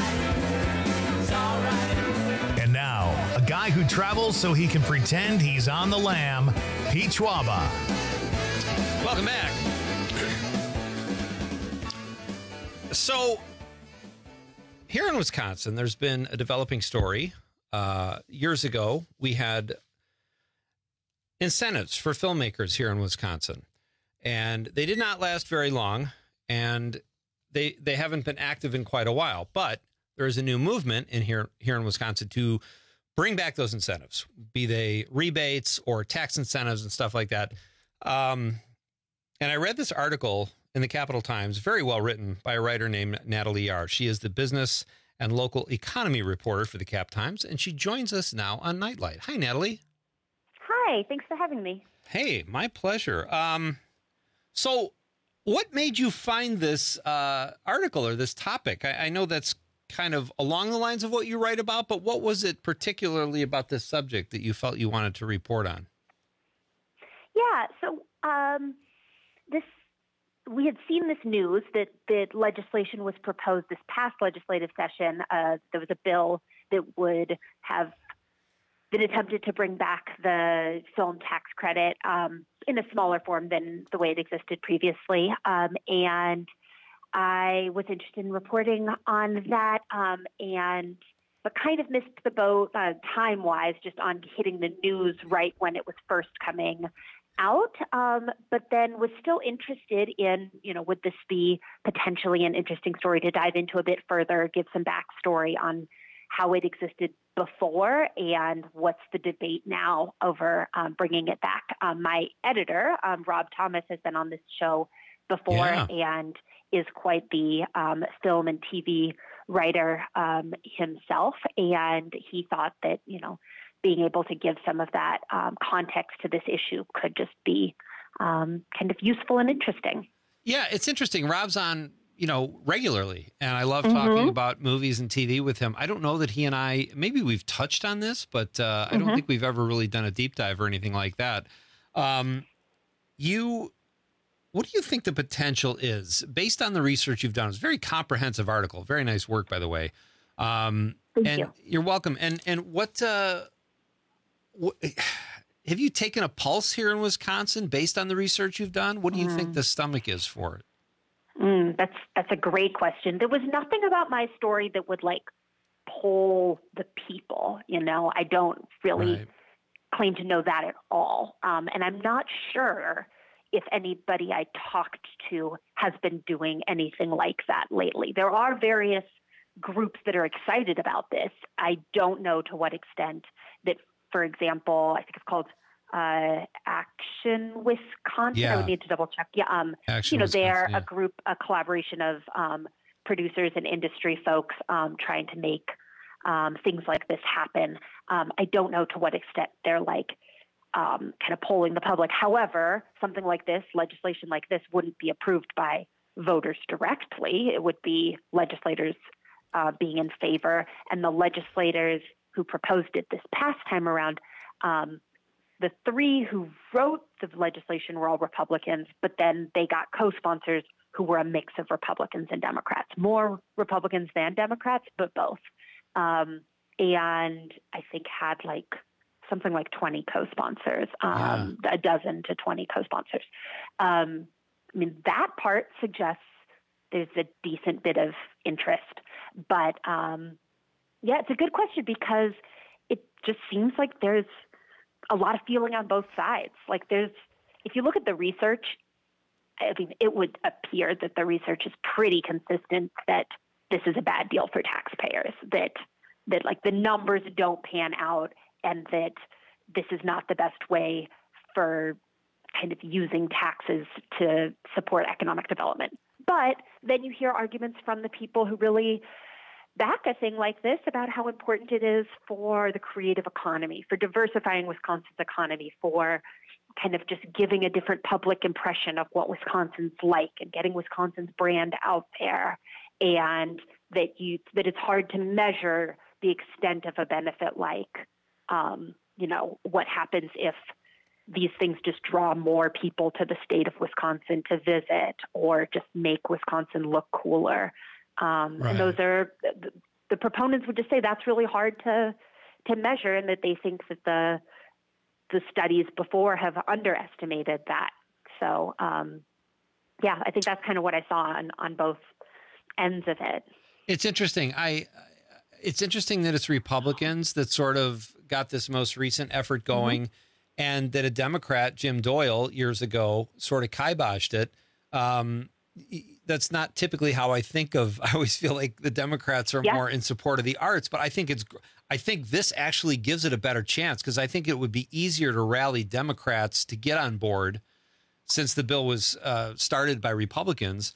Speaker 3: all right.
Speaker 1: And now, a guy who travels so he can pretend he's on the lam, Pete Schwaba.
Speaker 17: Welcome back. So, here in Wisconsin, there's been a developing story. Years ago, we had incentives for filmmakers here in Wisconsin, and they did not last very long, and they haven't been active in quite a while. But there is a new movement in here in Wisconsin to bring back those incentives, be they rebates or tax incentives and stuff like that. And I read this article in the Capital Times, very well written by a writer named Natalie Yar. She is the business and local economy reporter for the Cap Times, and she joins us now on Nightlight. Hi, Natalie.
Speaker 10: Hi, thanks for having me.
Speaker 17: Hey, my pleasure. So what made you find this article or this topic? I know that's kind of along the lines of what you write about, but what was it particularly about this subject that you felt you wanted to report on?
Speaker 10: Yeah, so we had seen this news that legislation was proposed this past legislative session. There was a bill that would have been attempted to bring back the film tax credit in a smaller form than the way it existed previously. And I was interested in reporting on that, but kind of missed the boat time-wise, just on hitting the news right when it was first coming out, but then was still interested in, would this be potentially an interesting story to dive into a bit further, give some backstory on how it existed before and what's the debate now over bringing it back. My editor, Rob Thomas, has been on this show before and is quite the film and TV writer himself, and he thought that, being able to give some of that context to this issue could just be kind of useful and interesting.
Speaker 17: Yeah, it's interesting. Rob's on, regularly, and I love talking about movies and TV with him. I don't know that he and I, maybe we've touched on this, but I don't think we've ever really done a deep dive or anything like that. What do you think the potential is based on the research you've done? It's a very comprehensive article. Very nice work, by the way.
Speaker 10: Thank you.
Speaker 17: You're welcome. And what have you taken a pulse here in Wisconsin based on the research you've done? What do you think the stomach is for it?
Speaker 10: That's a great question. There was nothing about my story that would poll the people. I don't really claim to know that at all. And I'm not sure if anybody I talked to has been doing anything like that lately. There are various groups that are excited about this. I don't know to what extent that, for example, I think it's called Action Wisconsin. I would need to double check. Yeah, they're a group, a collaboration of producers and industry folks trying to make things like this happen. I don't know to what extent they're kind of polling the public. However, something like this, legislation like this, wouldn't be approved by voters directly. It would be legislators being in favor, and the legislators who proposed it this past time around, the three who wrote the legislation were all Republicans, but then they got co-sponsors who were a mix of Republicans and Democrats, more Republicans than Democrats, but both. And I think had something like 20 co-sponsors, a dozen to 20 co-sponsors. That part suggests there's a decent bit of interest, but it's a good question because it just seems like there's a lot of feeling on both sides. If you look at the research, it would appear that the research is pretty consistent that this is a bad deal for taxpayers, that the numbers don't pan out, and that this is not the best way for kind of using taxes to support economic development. But then you hear arguments from the people who really back a thing like this about how important it is for the creative economy, for diversifying Wisconsin's economy, for kind of just giving a different public impression of what Wisconsin's like and getting Wisconsin's brand out there. And that it's hard to measure the extent of a benefit, like, what happens if these things just draw more people to the state of Wisconsin to visit or just make Wisconsin look cooler. And those are the proponents would just say that's really hard to measure, and that they think that the studies before have underestimated that. So, I think that's kind of what I saw on both ends of it.
Speaker 17: It's interesting. It's interesting that it's Republicans that sort of got this most recent effort going, and that a Democrat, Jim Doyle, years ago, sort of kiboshed it. That's not typically how I think of. I always feel like the Democrats are more in support of the arts, but I think this actually gives it a better chance, because I think it would be easier to rally Democrats to get on board since the bill was started by Republicans.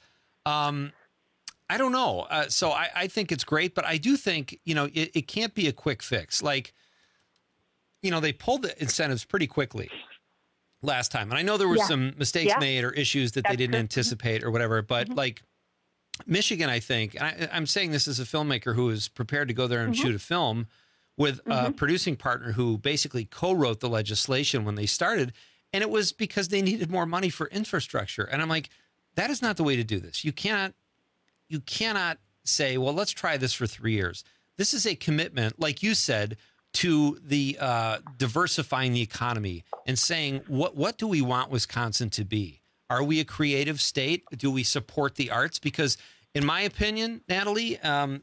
Speaker 17: I don't know. So I think it's great, but I do think, it can't be a quick fix. Like, they pulled the incentives pretty quickly last time. And I know there were some mistakes made or issues that they didn't anticipate or whatever, but like Michigan, I think, and I'm saying this as a filmmaker who is prepared to go there and shoot a film with a producing partner who basically co-wrote the legislation when they started. And it was because they needed more money for infrastructure. And I'm like, that is not the way to do this. You cannot say, well, let's try this for 3 years. This is a commitment, like you said, to the diversifying the economy and saying, what do we want Wisconsin to be? Are we a creative state? Do we support the arts? Because in my opinion, Natalie,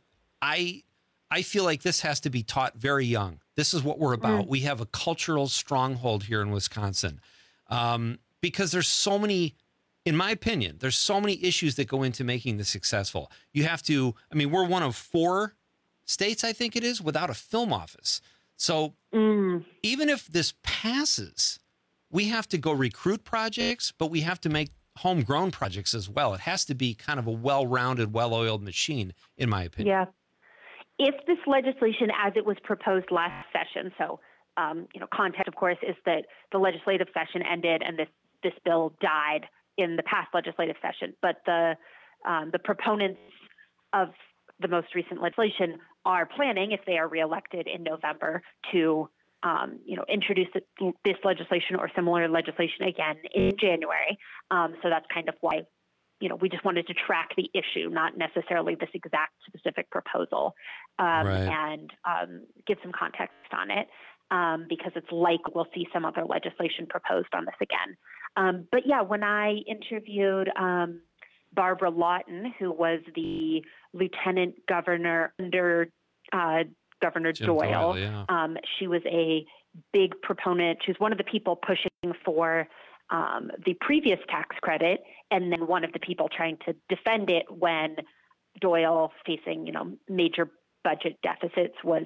Speaker 17: I feel like this has to be taught very young. This is what we're about. We have a cultural stronghold here in Wisconsin, because there's so many, in my opinion, there's so many issues that go into making this successful. You have to, we're one of 4 states, I think it is, without a film office. So even if this passes, we have to go recruit projects, but we have to make homegrown projects as well. It has to be kind of a well-rounded, well-oiled machine, in my opinion.
Speaker 10: Yeah. If this legislation, as it was proposed last session, so, context, of course, is that the legislative session ended and this bill died in the past legislative session. But the proponents of the most recent legislation are planning, if they are reelected in November, to introduce this legislation or similar legislation again in January. So that's kind of why, we just wanted to track the issue, not necessarily this exact specific proposal, and give some context on it, because it's like we'll see some other legislation proposed on this again. But yeah, when I interviewed Barbara Lawton, who was the lieutenant governor under Governor Doyle, she was a big proponent. She was one of the people pushing for the previous tax credit, and then one of the people trying to defend it when Doyle, facing major budget deficits, was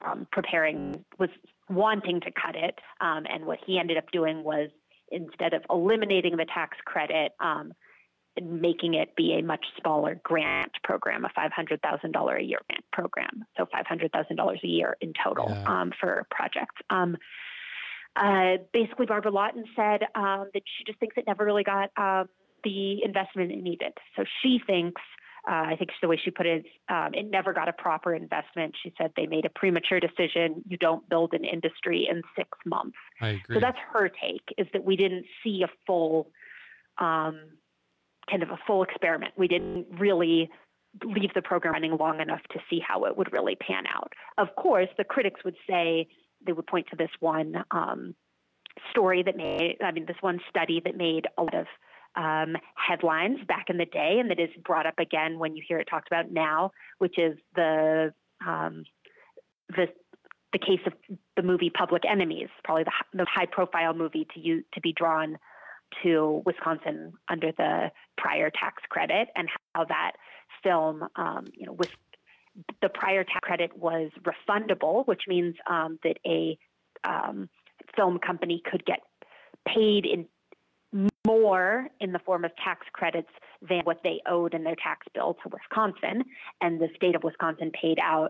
Speaker 10: wanting to cut it. And what he ended up doing was, instead of eliminating the tax credit, making it be a much smaller grant program, a $500,000 a year grant program. So $500,000 a year in total for projects. Basically, Barbara Lawton said that she just thinks it never really got the investment it needed. So she thinks, I think the way she put it, it never got a proper investment. She said they made a premature decision. You don't build an industry in 6 months.
Speaker 17: I agree.
Speaker 10: So that's her take, is that we didn't see a full kind of a full experiment. We didn't really leave the program running long enough to see how it would really pan out. Of course, the critics would say, they would point to this one story that this one study that made a lot of headlines back in the day, and that is brought up again when you hear it talked about now, which is the case of the movie Public Enemies, probably the high-profile movie to be drawn to Wisconsin under the prior tax credit, and how that film, with the prior tax credit was refundable, which means that a film company could get paid in more in the form of tax credits than what they owed in their tax bill to Wisconsin. And the state of Wisconsin paid out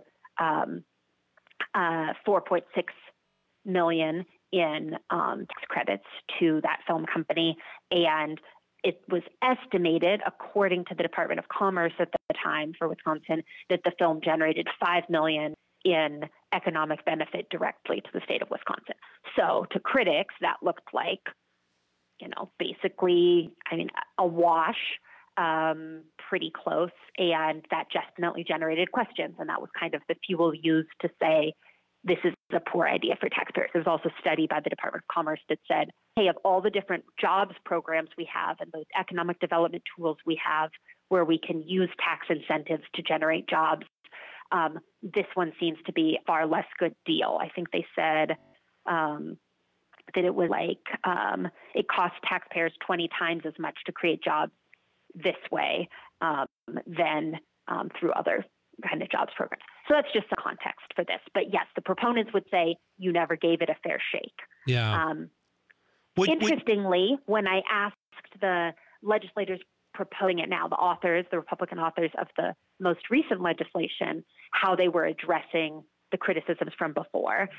Speaker 10: $4.6 million in tax credits to that film company. And it was estimated, according to the Department of Commerce at the time for Wisconsin that the film generated $5 million in economic benefit directly to the state of Wisconsin. So to critics, that looked like, basically, a wash, pretty close, and that definitely generated questions. And that was kind of the fuel used to say, this is a poor idea for taxpayers. There was also a study by the Department of Commerce that said, hey, of all the different jobs programs we have and those economic development tools we have where we can use tax incentives to generate jobs, this one seems to be a far less good deal. I think they said that it was like it costs taxpayers 20 times as much to create jobs this way than through other kind of jobs programs. So that's just the context for this. But yes, the proponents would say you never gave it a fair shake.
Speaker 17: Yeah.
Speaker 10: Interestingly, when I asked the legislators proposing it now, the authors, the Republican authors of the most recent legislation, how they were addressing the criticisms from before,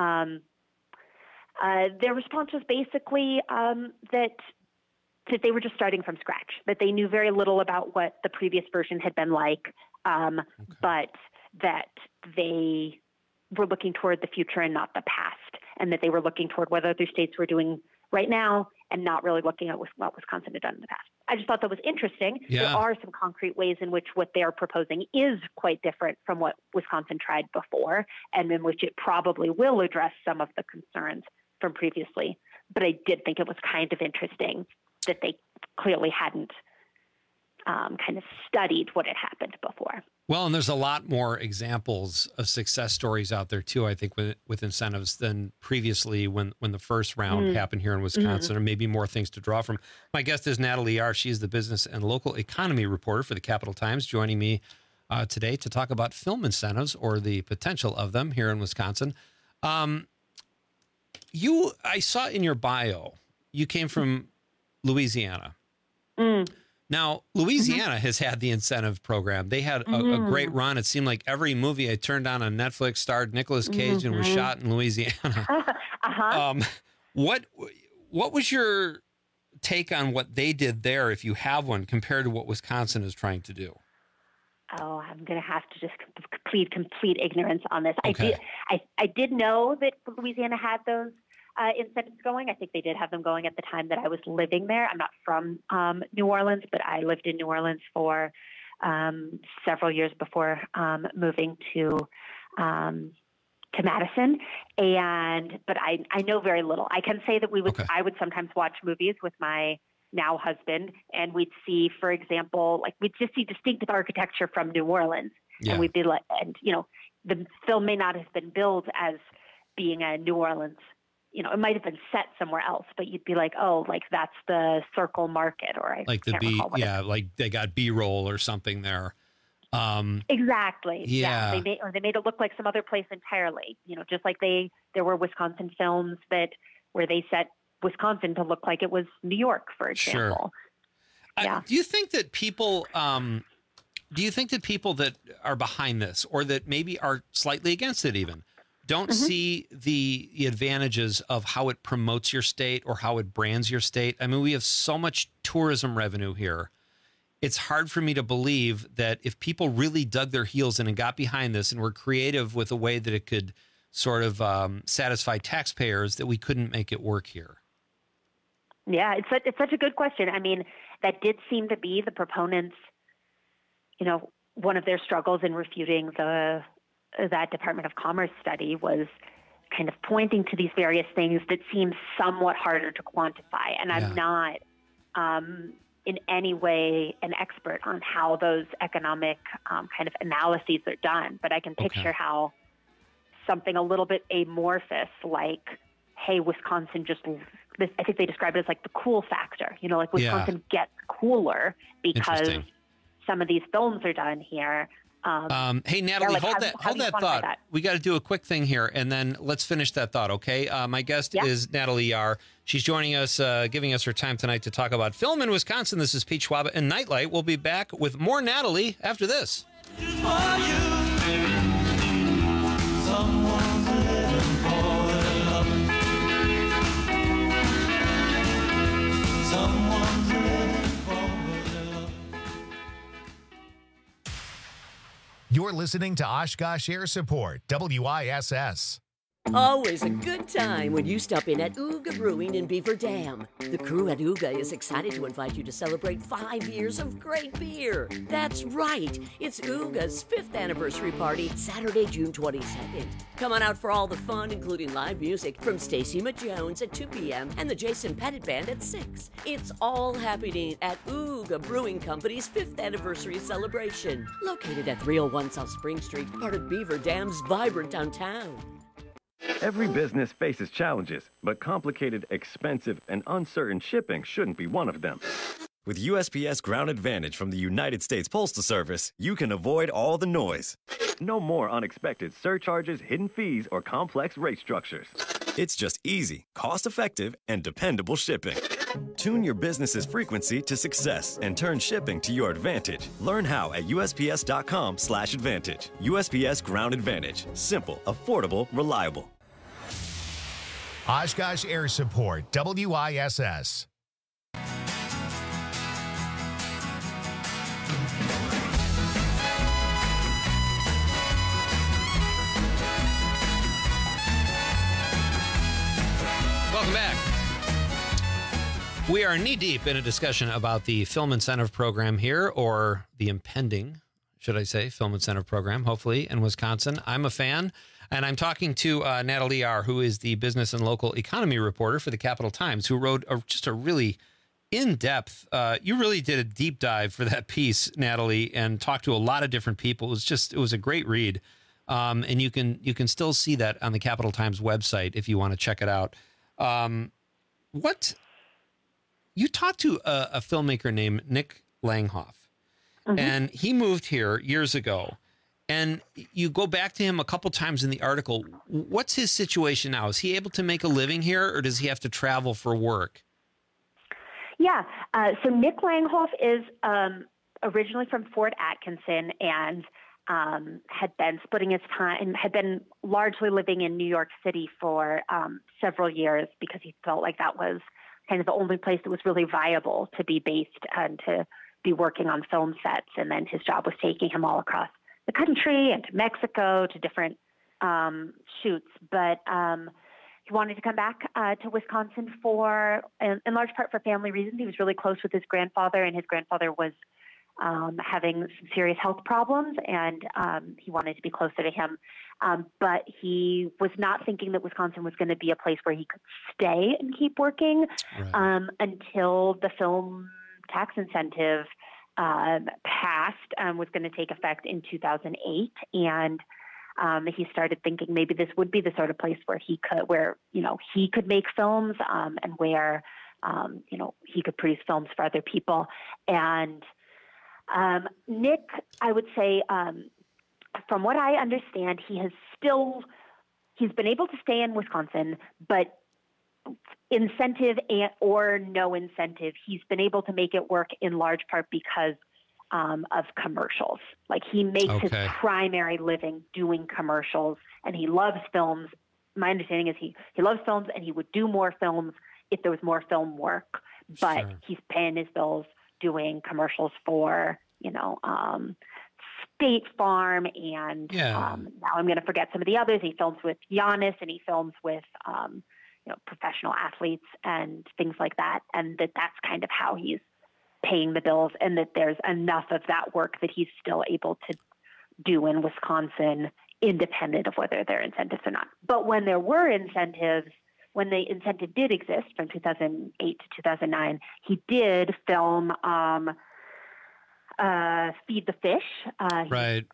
Speaker 10: their response was basically that they were just starting from scratch, that they knew very little about what the previous version had been like, but that they were looking toward the future and not the past, and that they were looking toward what other states were doing right now and not really looking at what Wisconsin had done in the past. I just thought that was interesting.
Speaker 17: Yeah.
Speaker 10: There are some concrete ways in which what they are proposing is quite different from what Wisconsin tried before, and in which it probably will address some of the concerns from previously. But I did think it was kind of interesting that they clearly hadn't kind of studied what had happened before.
Speaker 17: Well, and there's a lot more examples of success stories out there, too, I think, with incentives than previously when the first round happened here in Wisconsin, or maybe more things to draw from. My guest is Natalie Yahr. She's the business and local economy reporter for the Capital Times, joining me today to talk about film incentives or the potential of them here in Wisconsin. I saw in your bio, you came from Louisiana. Now, Louisiana has had the incentive program. They had a great run. It seemed like every movie I turned on Netflix starred Nicolas Cage and was shot in Louisiana. What was your take on what they did there, if you have one, compared to what Wisconsin is trying to do?
Speaker 10: Oh, I'm going to have to just plead complete ignorance on this.
Speaker 17: Okay.
Speaker 10: I did know that Louisiana had those incentives going. I think they did have them going at the time that I was living there. I'm not from New Orleans, but I lived in New Orleans for several years before moving to Madison. But I know very little. I can say that I would sometimes watch movies with my now husband, and we'd see, for example, like we'd just see distinctive architecture from New Orleans, and we'd be like, and the film may not have been billed as being a New Orleans. It might have been set somewhere else, but you'd be like, oh, like that's the Circle Market, or I
Speaker 17: like the
Speaker 10: can't recall
Speaker 17: like they got B-roll or something there.
Speaker 10: Exactly.
Speaker 17: Yeah.
Speaker 10: They made it look like some other place entirely. Just like there were Wisconsin films where they set Wisconsin to look like it was New York, for example.
Speaker 17: Sure.
Speaker 10: Yeah.
Speaker 17: Do you think that people that are behind this, or that maybe are slightly against it even, don't see the advantages of how it promotes your state or how it brands your state? I mean, we have so much tourism revenue here. It's hard for me to believe that if people really dug their heels in and got behind this and were creative with a way that it could sort of satisfy taxpayers, that we couldn't make it work here.
Speaker 10: Yeah, it's such a good question. I mean, that did seem to be the proponents, one of their struggles in refuting that Department of Commerce study was kind of pointing to these various things that seem somewhat harder to quantify. And I'm not in any way an expert on how those economic kind of analyses are done, but I can picture how something a little bit amorphous, like, hey, Wisconsin I think they describe it as like the cool factor, like Wisconsin gets cooler because some of these films are done here.
Speaker 17: Hey, Natalie, hold that thought. We got to do a quick thing here, and then let's finish that thought, okay? My guest is Natalie Yahr. She's joining us, giving us her time tonight to talk about film in Wisconsin. This is Pete Schwaba and Nightlight. We'll be back with more Natalie after this.
Speaker 1: You're listening to Oshkosh Air Support, WISS.
Speaker 27: Always a good time when you stop in at Ooga Brewing in Beaver Dam. The crew at Ooga is excited to invite you to celebrate 5 years of great beer. That's right, it's Ooga's 5th anniversary party, Saturday, June 22nd. Come on out for all the fun, including live music from Stacey Jones at 2 p.m. and the Jason Pettit Band at 6. It's all happening at Ooga Brewing Company's 5th anniversary celebration, located at 301 South Spring Street, part of Beaver Dam's vibrant downtown.
Speaker 5: Every business faces challenges, but complicated, expensive, and uncertain shipping shouldn't be one of them.
Speaker 11: With USPS Ground Advantage from the United States Postal Service, you can avoid all the noise.
Speaker 5: No more unexpected surcharges, hidden fees, or complex rate structures.
Speaker 11: It's just easy, cost-effective, and dependable shipping. Tune your business's frequency to success and turn shipping to your advantage. Learn how at USPS.com/advantage. USPS Ground Advantage. Simple, affordable, reliable.
Speaker 1: Oshkosh Air Support, WISS.
Speaker 17: Welcome back. We are knee-deep in a discussion about the Film Incentive Program here, or the impending, should I say, Film Incentive Program, hopefully, in Wisconsin. I'm a fan, and I'm talking to Natalie Yar, who is the business and local economy reporter for the Capital Times, who wrote just a really in-depth, you really did a deep dive for that piece, Natalie, and talked to a lot of different people. It was a great read. And you can still see that on the Capital Times website if you want to check it out. You talked to a filmmaker named Nick Langhoff, and he moved here years ago, and you go back to him a couple times in the article. What's his situation now? Is he able to make a living here, or does he have to travel for work?
Speaker 10: Yeah. So Nick Langhoff is originally from Fort Atkinson and had been splitting his time, had been largely living in New York City for several years because he felt like that was kind of the only place that was really viable to be based and to be working on film sets. And then his job was taking him all across the country and to Mexico to different shoots. But he wanted to come back to Wisconsin in large part for family reasons. He was really close with his grandfather, and his grandfather was having some serious health problems, and he wanted to be closer to him. But he was not thinking that Wisconsin was going to be a place where he could stay and keep working until the film tax incentive passed, was going to take effect in 2008. And he started thinking maybe this would be the sort of place where he could make films, and where, he could produce films for other people. And Nick, I would say, from what I understand, he's been able to stay in Wisconsin, but incentive or no incentive, he's been able to make it work in large part because of commercials. Like, he makes his primary living doing commercials, and he loves films. My understanding is he loves films, and he would do more films if there was more film work, but he's paying his bills doing commercials for, State Farm, and now I'm going to forget some of the others. He films with Giannis, and he films with, professional athletes and things like that. And that's kind of how he's paying the bills, and that there's enough of that work that he's still able to do in Wisconsin, independent of whether there are incentives or not. But when there were incentives, when the incentive did exist from 2008 to 2009, he did film Feed the Fish.
Speaker 17: Right.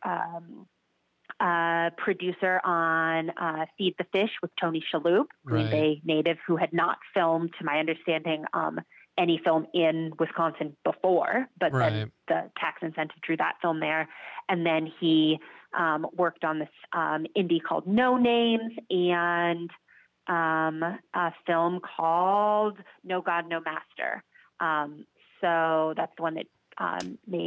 Speaker 10: Producer on Feed the Fish with Tony Shalhoub, Green Bay native, who had not filmed, to my understanding, any film in Wisconsin before, but then the tax incentive drew that film there. And then he worked on this indie called No Names, and a film called No God, No Master. So that's the one that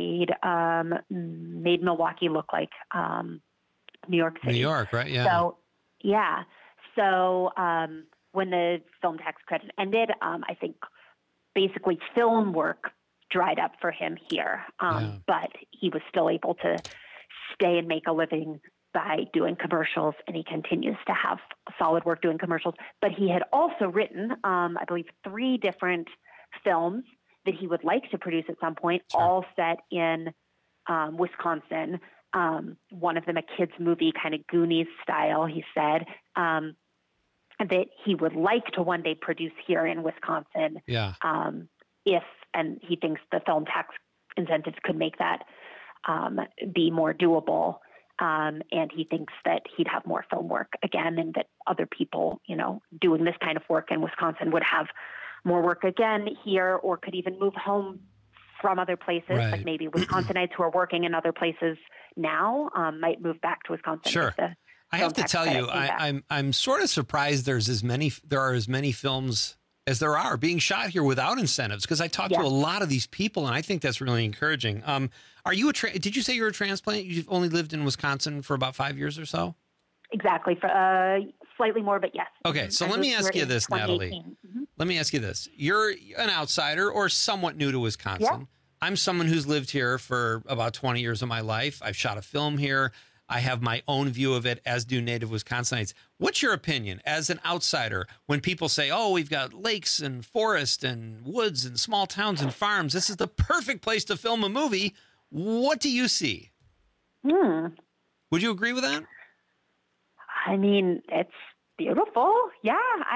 Speaker 10: made Milwaukee look like New York City.
Speaker 17: New York, right? Yeah.
Speaker 10: So, yeah. So when the film tax credit ended, I think basically film work dried up for him here. But he was still able to stay and make a living by doing commercials, and he continues to have solid work doing commercials. But he had also written, I believe, 3 different films that he would like to produce at some point, all set in Wisconsin. One of them a kids movie, kind of Goonies style, he said, that he would like to one day produce here in Wisconsin.
Speaker 17: Yeah.
Speaker 10: And he thinks the film tax incentives could make that be more doable. And he thinks that he'd have more film work again, and that other people, doing this kind of work in Wisconsin would have more work again here, or could even move home from other places.
Speaker 17: Right.
Speaker 10: Like maybe Wisconsinites who are working in other places now might move back to Wisconsin.
Speaker 17: Sure. I have to tell you, I'm sort of surprised there are as many films as there are being shot here without incentives, because I talked to a lot of these people, and I think that's really encouraging. Are you did you say you're a transplant? You've only lived in Wisconsin for about 5 years or so?
Speaker 10: Exactly. For slightly more, but yes.
Speaker 17: Okay. So let me ask you this, Natalie. Let me ask you this. You're an outsider or somewhat new to Wisconsin.
Speaker 10: Yeah.
Speaker 17: I'm someone who's lived here for about 20 years of my life. I've shot a film here. I have my own view of it, as do native Wisconsinites. What's your opinion as an outsider when people say, oh, we've got lakes and forest and woods and small towns and farms. This is the perfect place to film a movie. What do you see? Would you agree with that?
Speaker 10: I mean, it's beautiful. Yeah.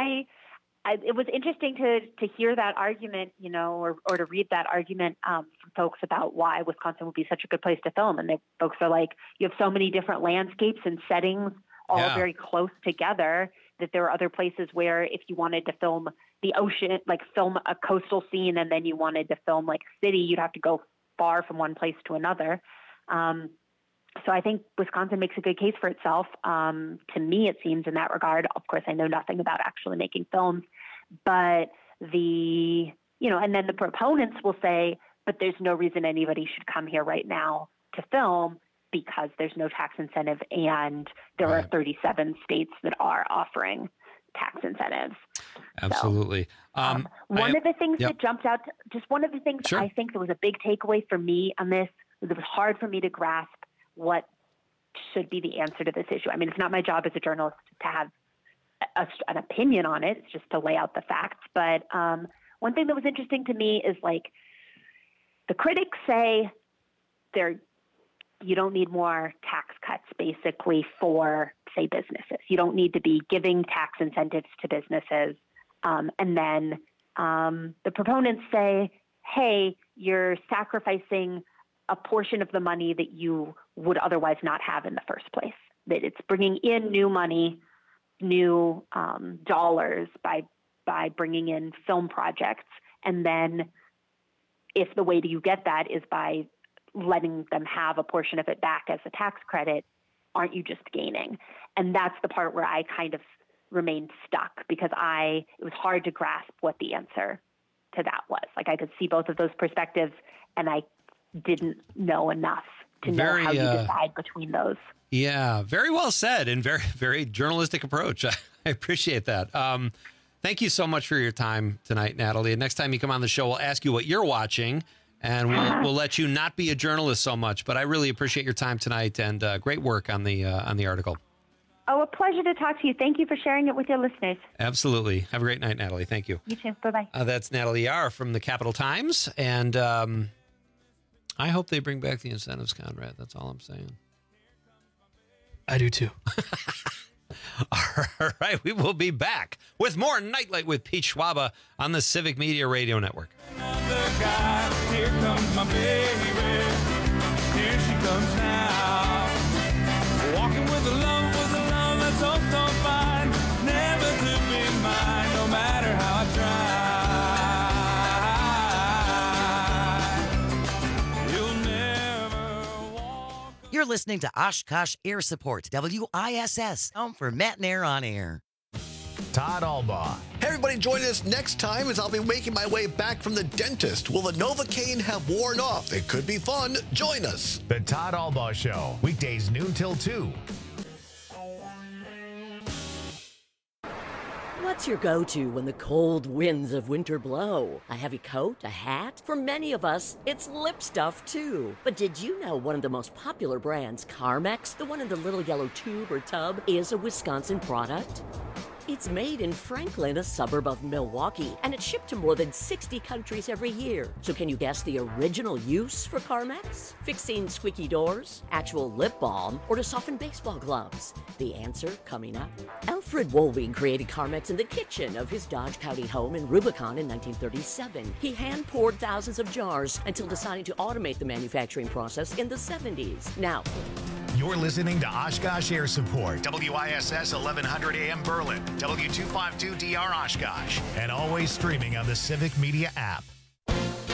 Speaker 10: It was interesting to hear that argument, or to read that argument from folks about why Wisconsin would be such a good place to film. And folks are like, you have so many different landscapes and settings all very close together that there are other places where if you wanted to film the ocean, like film a coastal scene, and then you wanted to film like a city, you'd have to go far from one place to another. So I think Wisconsin makes a good case for itself. To me, it seems in that regard. Of course, I know nothing about actually making films, but and then the proponents will say, but there's no reason anybody should come here right now to film because there's no tax incentive, and there are 37 states that are offering tax incentives.
Speaker 17: Absolutely.
Speaker 10: One of the things that jumped out, one of the things I think that was a big takeaway for me on this, was it was hard for me to grasp what should be the answer to this issue. I mean, it's not my job as a journalist to have an opinion on it. It's just to lay out the facts. But one thing that was interesting to me is like the critics say you don't need more tax cuts basically for, say, businesses. You don't need to be giving tax incentives to businesses. And then the proponents say, hey, you're sacrificing a portion of the money that you would otherwise not have in the first place, that it's bringing in new money, new dollars by bringing in film projects. And then if the way that you get that is by letting them have a portion of it back as a tax credit, aren't you just gaining? And that's the part where I kind of remained stuck, because it was hard to grasp what the answer to that was. Like I could see both of those perspectives, and I didn't know enough to know how you decide between those.
Speaker 17: Yeah, very well said, and very, very journalistic approach. I appreciate that. Thank you so much for your time tonight, Natalie. And next time you come on the show, we'll ask you what you're watching, and we'll let you not be a journalist so much. But I really appreciate your time tonight, and great work on the article.
Speaker 10: Oh, a pleasure to talk to you. Thank you for sharing it with your listeners.
Speaker 17: Absolutely. Have a great night, Natalie. Thank you.
Speaker 10: You too. Bye-bye.
Speaker 17: That's Natalie Yar from the Capital Times, and I hope they bring back the incentives, Conrad. That's all I'm saying.
Speaker 14: I do too.
Speaker 17: All right, we will be back with more Nightlight with Pete Schwaba on the Civic Media Radio Network.
Speaker 3: Another guy, here comes my baby. Here she comes now. Walking with a love that's so fine. Never to be mine, no matter how I try. You'll never walk.
Speaker 28: You're listening to Oshkosh Air Support, WISS, home for Matt and Air on Air.
Speaker 1: Todd Albaugh.
Speaker 4: Hey, everybody, join us next time as I'll be making my way back from the dentist. Will the Novocaine have worn off? It could be fun. Join us.
Speaker 1: The Todd Albaugh Show, weekdays noon till 2.
Speaker 27: What's your go-to when the cold winds of winter blow? A heavy coat? A hat? For many of us, it's lip stuff too. But did you know one of the most popular brands, Carmex, the one in the little yellow tube or tub, is a Wisconsin product? It's made in Franklin, a suburb of Milwaukee, and it's shipped to more than 60 countries every year. So can you guess the original use for Carmex? Fixing squeaky doors, actual lip balm, or to soften baseball gloves? The answer coming up. Alfred Wolving created Carmex in the kitchen of his Dodge County home in Rubicon in 1937. He hand-poured thousands of jars until deciding to automate the manufacturing process in the 70s. Now,
Speaker 1: you're listening to Oshkosh Air Support, WISS 1100 AM Berlin, W252DR Oshkosh, and always streaming on the Civic Media app.